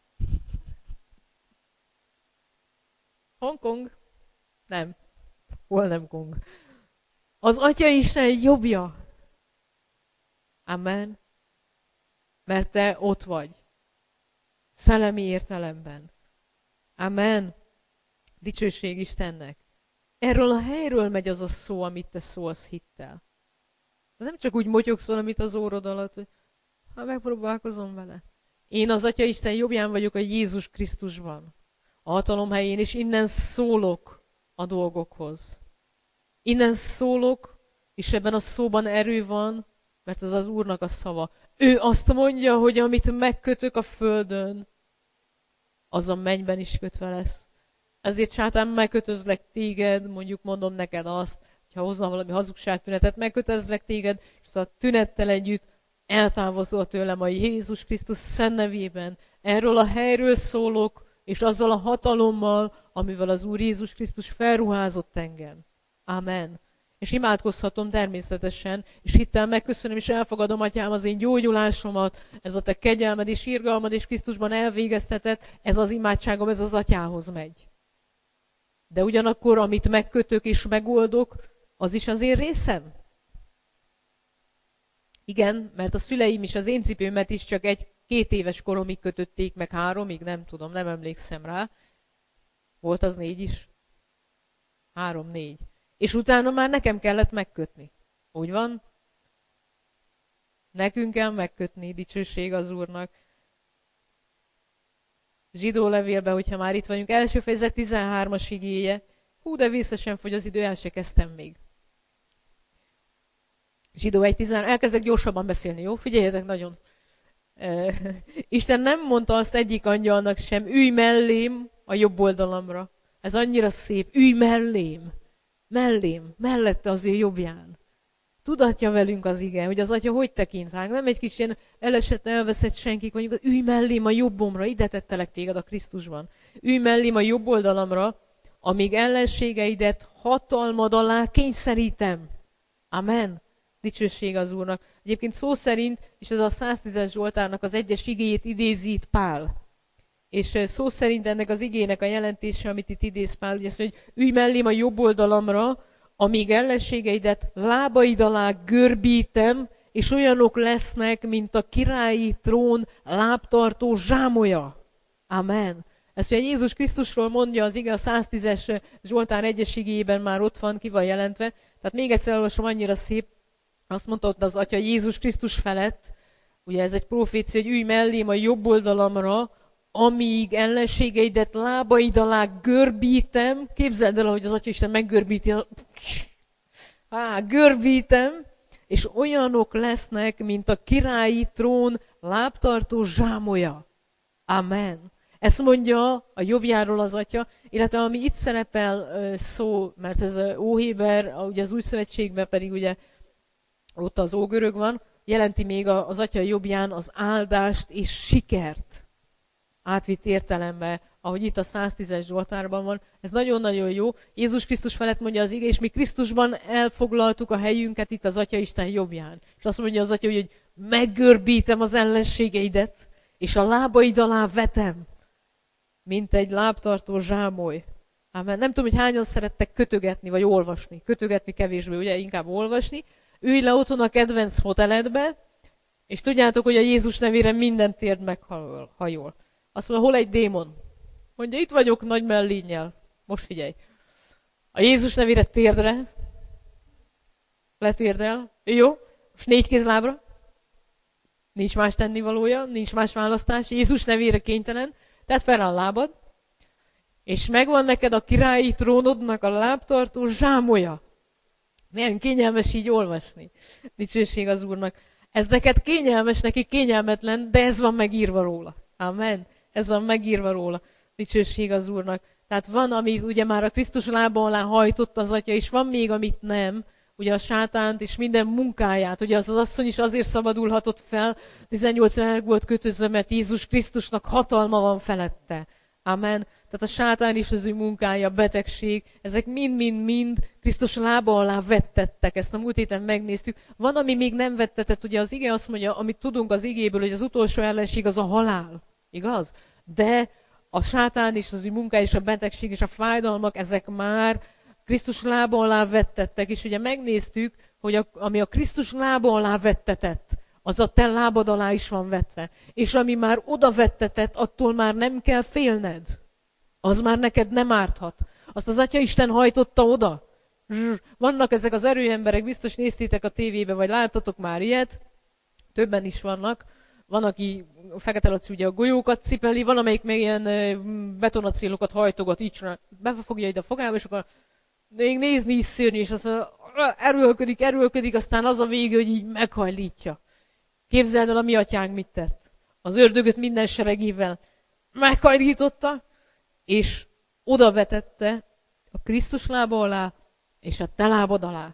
Speaker 1: Hongkong? Nem. Hol nem Kong? Az Atya Isten jobbja. Amen. Mert te ott vagy. Szellemi értelemben. Amen. Dicsőség Istennek. Erről a helyről megy az a szó, amit te szólsz hittel. Nem csak úgy motyogsz valamit az órod alatt, hogy hát megpróbálkozom vele. Én az Atya Isten jobbján vagyok a Jézus Krisztusban. A hatalom helyén, és innen szólok a dolgokhoz. Innen szólok, és ebben a szóban erő van, mert ez az Úrnak a szava. Ő azt mondja, hogy amit megkötök a földön, az a mennyben is kötve lesz. Ezért sátán megkötözlek téged, mondjuk mondom neked azt, ha hozzam valami hazugságtünetet, megkötözlek téged, és az a tünettel együtt eltávozol tőlem a Jézus Krisztus szent nevében. Erről a helyről szólok, és azzal a hatalommal, amivel az Úr Jézus Krisztus felruházott engem. Amen. És imádkozhatom természetesen, és hittel megköszönöm, és elfogadom, Atyám, az én gyógyulásomat, ez a te kegyelmed és irgalmad, és Krisztusban elvégeztetett, ez az imádságom, ez az Atyához megy. De ugyanakkor, amit megkötök és megoldok, az is az én részem. Igen, mert a szüleim is az én cipőmet is csak 1-2 éves koromig kötötték meg, 3-ig, nem tudom, nem emlékszem rá. Volt az 4 is? 3-4. És utána már nekem kellett megkötni. Úgy van? Nekünk kell megkötni, dicsőség az Úrnak. Zsidó levélben, hogyha már itt vagyunk, első fejezet 13-as igéje. Hú, de vészesen fogy az idő, el se kezdtem még. Zsidó 1.13, elkezdek gyorsabban beszélni, jó? Figyeljetek nagyon. Isten nem mondta azt egyik angyalnak sem, ülj mellém a jobb oldalamra. Ez annyira szép, ülj mellém. Mellém, mellette az ő jobbján. Tudatja velünk az ige, hogy az Atya hogy tekint ránk. Nem egy kis ilyen elesett, elveszett senkik, mondjuk, ülj mellém a jobbomra, ide tettelek téged a Krisztusban. Ülj mellém a jobb oldalamra, amíg ellenségeidet hatalmad alá kényszerítem. Amen. Dicsőség az Úrnak. Egyébként szó szerint, és ez a 110-es Zsoltárnak az 1-es igéjét idézi itt Pál. És szó szerint ennek az igének a jelentése, amit itt idéz Pál, ugye azt mondja, hogy ülj mellém a jobb oldalamra, amíg ellenségeidet lábaid alá görbítem, és olyanok lesznek, mint a királyi trón lábtartó zsámolya. Amen. Ezt ugye Jézus Krisztusról mondja az ige, a 110-es Zsoltár 1-es igéjében már ott van, ki van jelentve. Tehát még egyszer olvasom, annyira szép. Azt mondta ott az Atya Jézus Krisztus felett, ugye ez egy profécia, hogy ülj mellém a jobb oldalamra, amíg ellenségeidet lábaid alá görbítem. Képzeld el, hogy az Atya Isten meggörbíti, görbítem, és olyanok lesznek, mint a királyi trón lábtartó zsámolya. Amen. Ezt mondja a jobbjáról az Atya, illetve ami itt szerepel szó, mert ez Óhéber, ugye az Új Szövetségben pedig ugye ott az ógörög van, jelenti még az Atya jobbján az áldást és sikert. Átvitt értelembe, ahogy itt a 110-es Zsoltárban van. Ez nagyon-nagyon jó. Jézus Krisztus felett mondja az ige, és mi Krisztusban elfoglaltuk a helyünket itt az Atya Isten jobbján. És azt mondja az Atya, hogy meggörbítem az ellenségeidet, és a lábaid alá vetem, mint egy lábtartó zsámoly. Amen. Nem tudom, hogy hányan szerettek kötögetni, vagy olvasni. Kötögetni kevésbé, ugye inkább olvasni. Ülj le otthon a kedvenc foteledbe, és tudjátok, hogy a Jézus nevére minden térd meghajol. Azt mondja, hol egy démon? Mondja, itt vagyok nagy mellénnyel. Most figyelj. A Jézus nevére térdre. Letérdel. Jó? Most 4 kézlábra. Nincs más tennivalója, nincs más választás. Jézus nevére kénytelen. Tedd fel a lábad. És megvan neked a királyi trónodnak a lábtartó zsámolya. Milyen kényelmes így olvasni. Dicsőség az Úrnak. Ez neked kényelmes, neki kényelmetlen, de ez van megírva róla. Amen. Ez van megírva róla. Dicsőség az Úrnak. Tehát van, amit ugye már a Krisztus lába alá hajtott az Atya, és van még, amit nem. Ugye a sátánt és minden munkáját. Ugye az asszony is azért szabadulhatott fel, 18 meg volt kötözve, mert Jézus Krisztusnak hatalma van felette. Amen. Tehát a sátán is az ő munkája, a betegség, ezek mind Krisztus lába alá vettettek. Ezt a múlt héten megnéztük. Van, ami még nem vettetett. Ugye az ige azt mondja, amit tudunk az igéből, hogy az utolsó ellenség az a halál. Igaz? De a sátán is, az ő munkája és a betegség és a fájdalmak, ezek már Krisztus lába alá vettettek. És ugye megnéztük, hogy ami a Krisztus lába alá vettetett, az a te lábad alá is van vetve. És ami már oda vettetett, attól már nem kell félned. Az már neked nem árthat. Azt az Atya Isten hajtotta oda. Vannak ezek az erőemberek, biztos néztétek a tévébe, vagy láttatok már ilyet. Többen is vannak. Van, aki Fekete Laci ugye a golyókat cipeli, van, amelyik még ilyen betonacélokat hajtogat, így befogja ide a fogába, és akkor még nézni is szörnyű, és az erőlködik, aztán az a vége, hogy így meghajlítja. Képzeld el, a mi atyánk mit tett. Az ördögöt minden seregével meghajlította, és oda vetette a Krisztus lába alá, és a te lábad alá.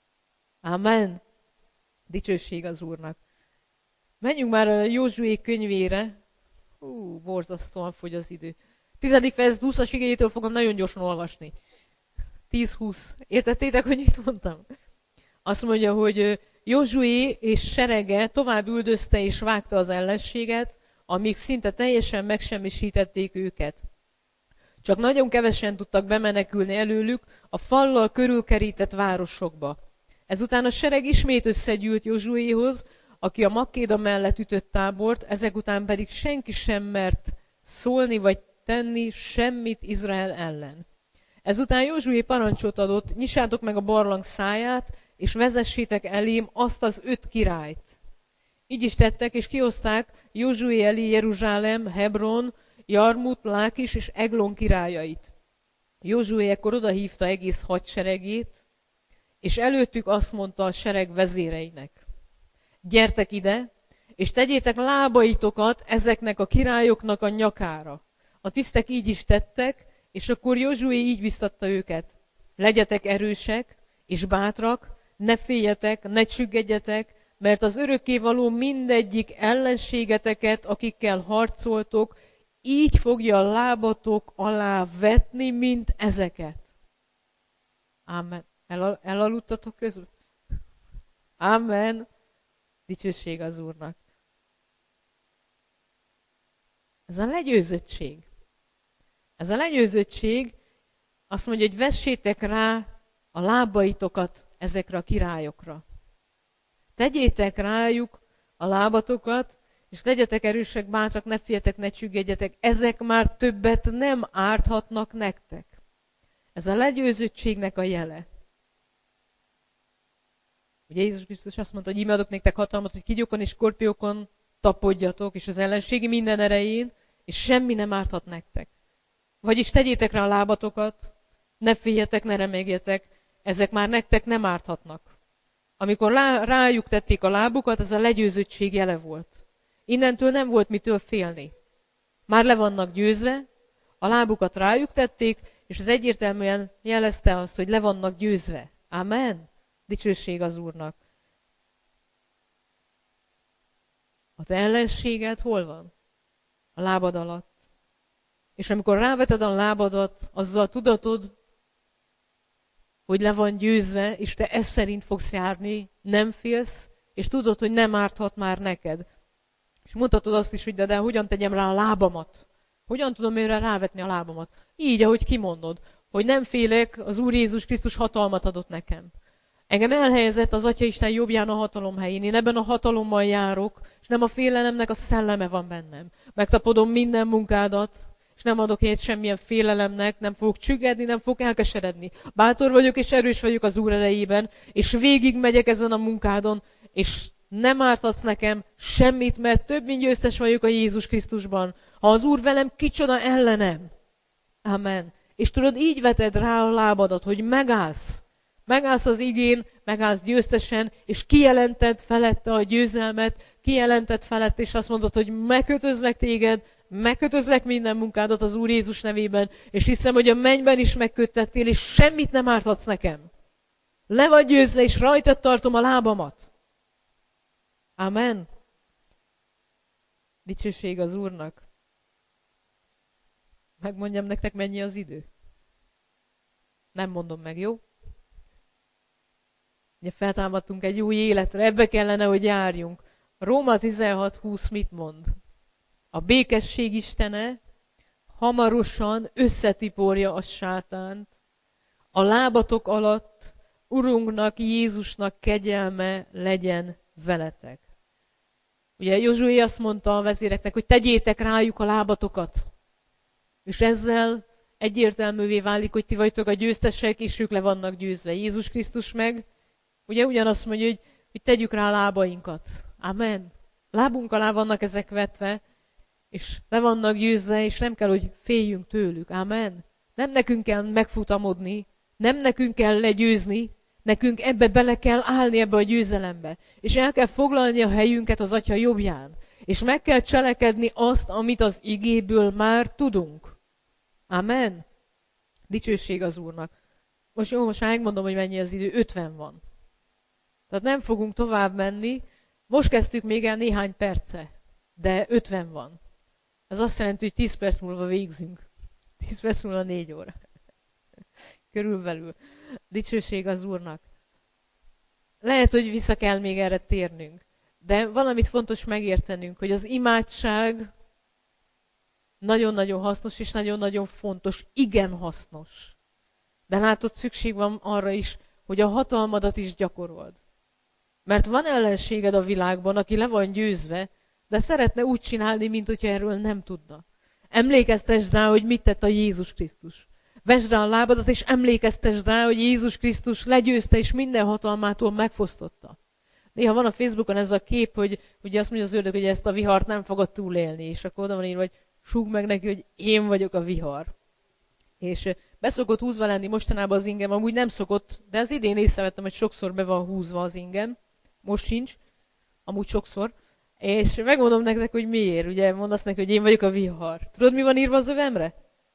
Speaker 1: Amen. Dicsőség az Úrnak. Menjünk már a Józsué könyvére. Borzasztóan fogy az idő. 10. fejezet 20-as igéjétől fogom nagyon gyorsan olvasni. 10-20. Értettétek, hogy mit mondtam? Azt mondja, hogy Józsué és serege tovább üldözte és vágta az ellenséget, amíg szinte teljesen megsemmisítették őket. Csak nagyon kevesen tudtak bemenekülni előlük a fallal körülkerített városokba. Ezután a sereg ismét összegyűlt Józsuéhoz, aki a Makkéda mellett ütött tábort, ezek után pedig senki sem mert szólni vagy tenni semmit Izrael ellen. Ezután Józsué parancsot adott, nyissátok meg a barlang száját, és vezessétek elém azt az 5 királyt. Így is tettek, és kihozták Józsué elé Jeruzsálem, Hebron, Jarmut, Lákis és Eglon királyait. Józsué ekkor odahívta egész hadseregét, és előttük azt mondta a sereg vezéreinek: gyertek ide, és tegyétek lábaitokat ezeknek a királyoknak a nyakára. A tisztek így is tettek, és akkor Józsué így biztatta őket: legyetek erősek és bátrak, ne féljetek, ne csüggedjetek, mert az örökkévaló mindegyik ellenségeteket, akikkel harcoltok, így fogja a lábatok alá vetni, mint ezeket. Amen. Elaludtatok közül? Amen. Dicsőség az Úrnak. Ez a legyőzöttség. Ez a legyőzöttség azt mondja, hogy vessétek rá a lábaitokat ezekre a királyokra. Tegyétek rájuk a lábatokat, és legyetek erősek, bátrak, ne féljetek, ne csüggedjetek. Ezek már többet nem árthatnak nektek. Ez a legyőzöttségnek a jele. Ugye Jézus Krisztus azt mondta, hogy íme adok nektek hatalmat, hogy kígyókon és skorpiókon tapodjatok, és az ellenségi minden erején, és semmi nem árthat nektek. Vagyis tegyétek rá a lábatokat, ne féljetek, ne remegjetek, ezek már nektek nem árthatnak. Amikor rájuk tették a lábukat, ez a legyőzöttség jele volt. Innentől nem volt mitől félni. Már le vannak győzve, a lábukat rájuk tették, és ez egyértelműen jelezte azt, hogy le vannak győzve. Amen. Dicsőség az Úrnak. A te ellenséged hol van? A lábad alatt. És amikor ráveted a lábadat, azzal tudatod, hogy le van győzve, és te ez szerint fogsz járni, nem félsz, és tudod, hogy nem árthat már neked. És mondhatod azt is, hogy de hogyan tegyem rá a lábamat? Hogyan tudom őre rávetni a lábamat? Így, ahogy kimondod, hogy nem félek, az Úr Jézus Krisztus hatalmat adott nekem. Engem elhelyezett az Atyaisten jobbján a hatalom helyén. Én ebben a hatalommal járok, és nem a félelemnek a szelleme van bennem. Megtapadom minden munkádat, és nem adok helyet semmilyen félelemnek, nem fogok csüggedni, nem fogok elkeseredni. Bátor vagyok és erős vagyok az Úr erejében, és végig megyek ezen a munkádon, és nem ártatsz nekem semmit, mert több mint győztes vagyok a Jézus Krisztusban. Ha az Úr velem, kicsoda ellenem. Amen. És tudod, így veted rá a lábadat, hogy megállsz. Megállsz az igén, megállsz győztesen, és kijelented felette a győzelmet, kijelented felett, és azt mondod, hogy megkötözlek téged, megkötözlek minden munkádat az Úr Jézus nevében, és hiszem, hogy a mennyben is megköttettél, és semmit nem ártatsz nekem. Le vagy győzve, és rajtad tartom a lábamat. Amen. Dicsőség az Úrnak. Megmondjam nektek, mennyi az idő? Nem mondom meg, jó? Ugye feltámadtunk egy új életre, ebbe kellene, hogy járjunk. Róma 16:20 mit mond? A békesség istene hamarosan összetiporja a sátánt, a lábatok alatt Urunknak, Jézusnak kegyelme legyen veletek. Ugye Józsué azt mondta a vezéreknek, hogy tegyétek rájuk a lábatokat. És ezzel egyértelművé válik, hogy ti vagytok a győztesek, és ők le vannak győzve. Jézus Krisztus meg, ugye ugyanazt mondja, hogy tegyük rá a lábainkat. Amen. Lábunk alá vannak ezek vetve, és le vannak győzve, és nem kell, hogy féljünk tőlük. Amen. Nem nekünk kell megfutamodni, nem nekünk kell legyőzni, nekünk ebbe bele kell állni, ebbe a győzelembe. És el kell foglalni a helyünket az Atya jobbján. És meg kell cselekedni azt, amit az igéből már tudunk. Amen. Dicsőség az Úrnak. Most megmondom, hogy mennyi az idő. 50 van. Tehát nem fogunk tovább menni. Most kezdtük még el néhány perce, de 50 van. Ez azt jelenti, hogy 10 perc múlva végzünk. 10 perc múlva 4 óra. Körülbelül. Dicsőség az Úrnak. Lehet, hogy vissza kell még erre térnünk. De valamit fontos megértenünk, hogy az imádság nagyon-nagyon hasznos, és nagyon-nagyon fontos. Igen hasznos. De látod, szükség van arra is, hogy a hatalmadat is gyakorold. Mert van ellenséged a világban, aki le van győzve, de szeretne úgy csinálni, mint hogyha erről nem tudna. Emlékeztesd rá, hogy mit tett a Jézus Krisztus. Vesd rá a lábadat, és emlékeztesd rá, hogy Jézus Krisztus legyőzte, és minden hatalmától megfosztotta. Néha van a Facebookon ez a kép, hogy ugye azt mondja az ördög, hogy ezt a vihart nem fogod túlélni, és akkor oda van írva, hogy súgd meg neki, hogy én vagyok a vihar. És beszokott húzva lenni mostanában az ingem, amúgy nem szokott, de az idén észrevettem, hogy sokszor be van húzva az ingem. Most sincs, amúgy sokszor. És megmondom nektek, hogy miért. Ugye mondasz neki, hogy én vagyok a vihar. Tudod, mi van írva az övemre?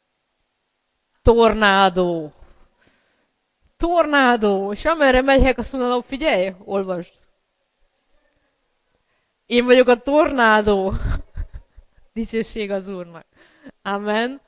Speaker 1: Tornádó. Tornádó. És amerre megyek, azt mondom, figyelj, olvasd. Én vagyok a tornádó. Dicsőség az Úrnak. Amen.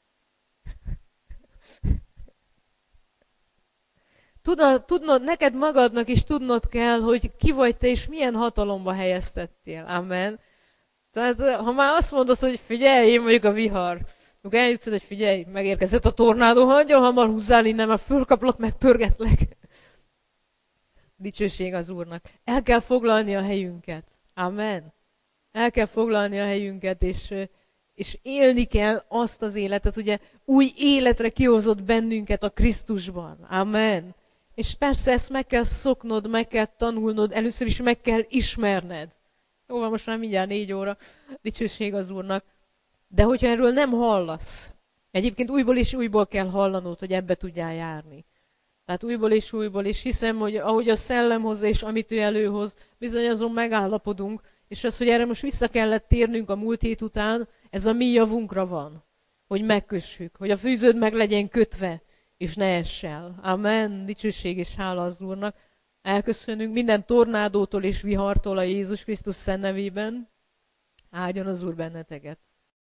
Speaker 1: Tudnod, neked magadnak is tudnod kell, hogy ki vagy te, és milyen hatalomba helyeztettél. Amen. Tehát, ha már azt mondod, hogy figyelj, én vagyok a vihar, akkor eljutsz, hogy figyelj, megérkezett a tornádó, hagyjon hamar húzzál innen, mert fölkaplak, megpörgetlek. Dicsőség az Úrnak. El kell foglalni a helyünket. Amen. El kell foglalni a helyünket, és élni kell azt az életet, ugye új életre kihozott bennünket a Krisztusban. Amen. És persze ezt meg kell szoknod, meg kell tanulnod, először is meg kell ismerned. Jó, van, most már mindjárt 4 óra, dicsőség az Úrnak. De hogyha erről nem hallasz, egyébként újból és újból kell hallanod, hogy ebbe tudjál járni. Tehát újból, és hiszem, hogy ahogy a szellem hozza, és amit ő előhoz, bizony azon megállapodunk, és az, hogy erre most vissza kellett térnünk a múlt hét után, ez a mi javunkra van, hogy megkössük, hogy a fűződ meg legyen kötve, és ne ess el. Amen. Dicsőség és hála az Úrnak. Elköszönünk minden tornádótól és vihartól a Jézus Krisztus szent nevében. Áldjon az Úr benneteket.